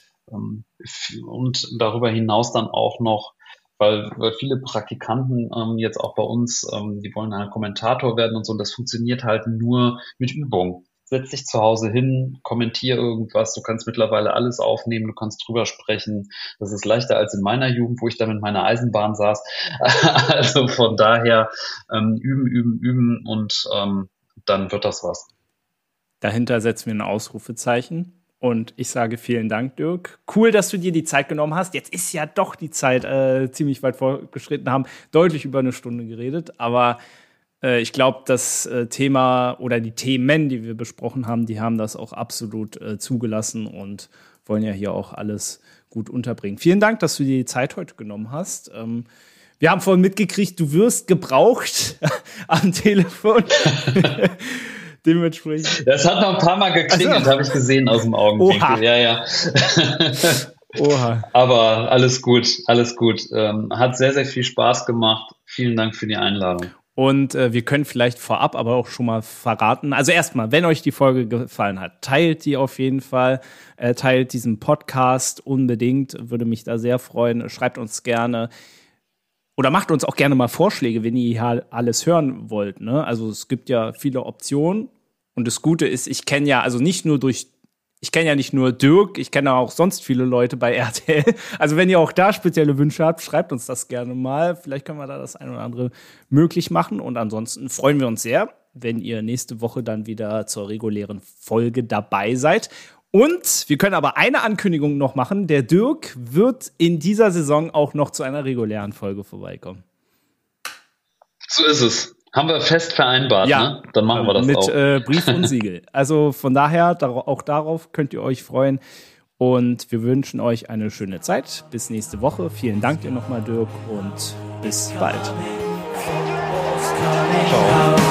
Und darüber hinaus dann auch noch, weil viele Praktikanten jetzt auch bei uns, die wollen halt Kommentator werden und so, und das funktioniert halt nur mit Übung. Setz dich zu Hause hin, kommentier irgendwas, du kannst mittlerweile alles aufnehmen, du kannst drüber sprechen. Das ist leichter als in meiner Jugend, wo ich da mit meiner Eisenbahn saß. Also von daher üben und dann wird das was. Dahinter setzen wir ein Ausrufezeichen. Und ich sage vielen Dank, Dirk. Cool, dass du dir die Zeit genommen hast. Jetzt ist ja doch die Zeit ziemlich weit fortgeschritten, haben deutlich über eine Stunde geredet. Aber ich glaube, das Thema oder die Themen, die wir besprochen haben, die haben das auch absolut zugelassen und wollen ja hier auch alles gut unterbringen. Vielen Dank, dass du dir die Zeit heute genommen hast. Wir haben vorhin mitgekriegt, du wirst gebraucht am Telefon. Dementsprechend. Das hat noch ein paar Mal geklingelt, habe ich gesehen aus dem Augenwinkel. Oha. Ja. Oha. Aber alles gut, alles gut. Hat sehr, sehr viel Spaß gemacht. Vielen Dank für die Einladung. Und wir können vielleicht vorab aber auch schon mal verraten. Also erstmal, wenn euch die Folge gefallen hat, teilt die auf jeden Fall. Teilt diesen Podcast unbedingt. Würde mich da sehr freuen. Schreibt uns gerne. Oder macht uns auch gerne mal Vorschläge, wenn ihr hier alles hören wollt. Ne? Also es gibt ja viele Optionen. Und das Gute ist, ich kenne ja nicht nur Dirk, ich kenne auch sonst viele Leute bei RTL. Also wenn ihr auch da spezielle Wünsche habt, schreibt uns das gerne mal. Vielleicht können wir da das eine oder andere möglich machen. Und ansonsten freuen wir uns sehr, wenn ihr nächste Woche dann wieder zur regulären Folge dabei seid. Und wir können aber eine Ankündigung noch machen. Der Dirk wird in dieser Saison auch noch zu einer regulären Folge vorbeikommen. So ist es. Haben wir fest vereinbart, ja, ne? Dann machen wir das auch. Mit Brief und Siegel. Also von daher, auch darauf könnt ihr euch freuen. Und wir wünschen euch eine schöne Zeit. Bis nächste Woche. Vielen Dank dir nochmal, Dirk. Und bis bald. Ciao.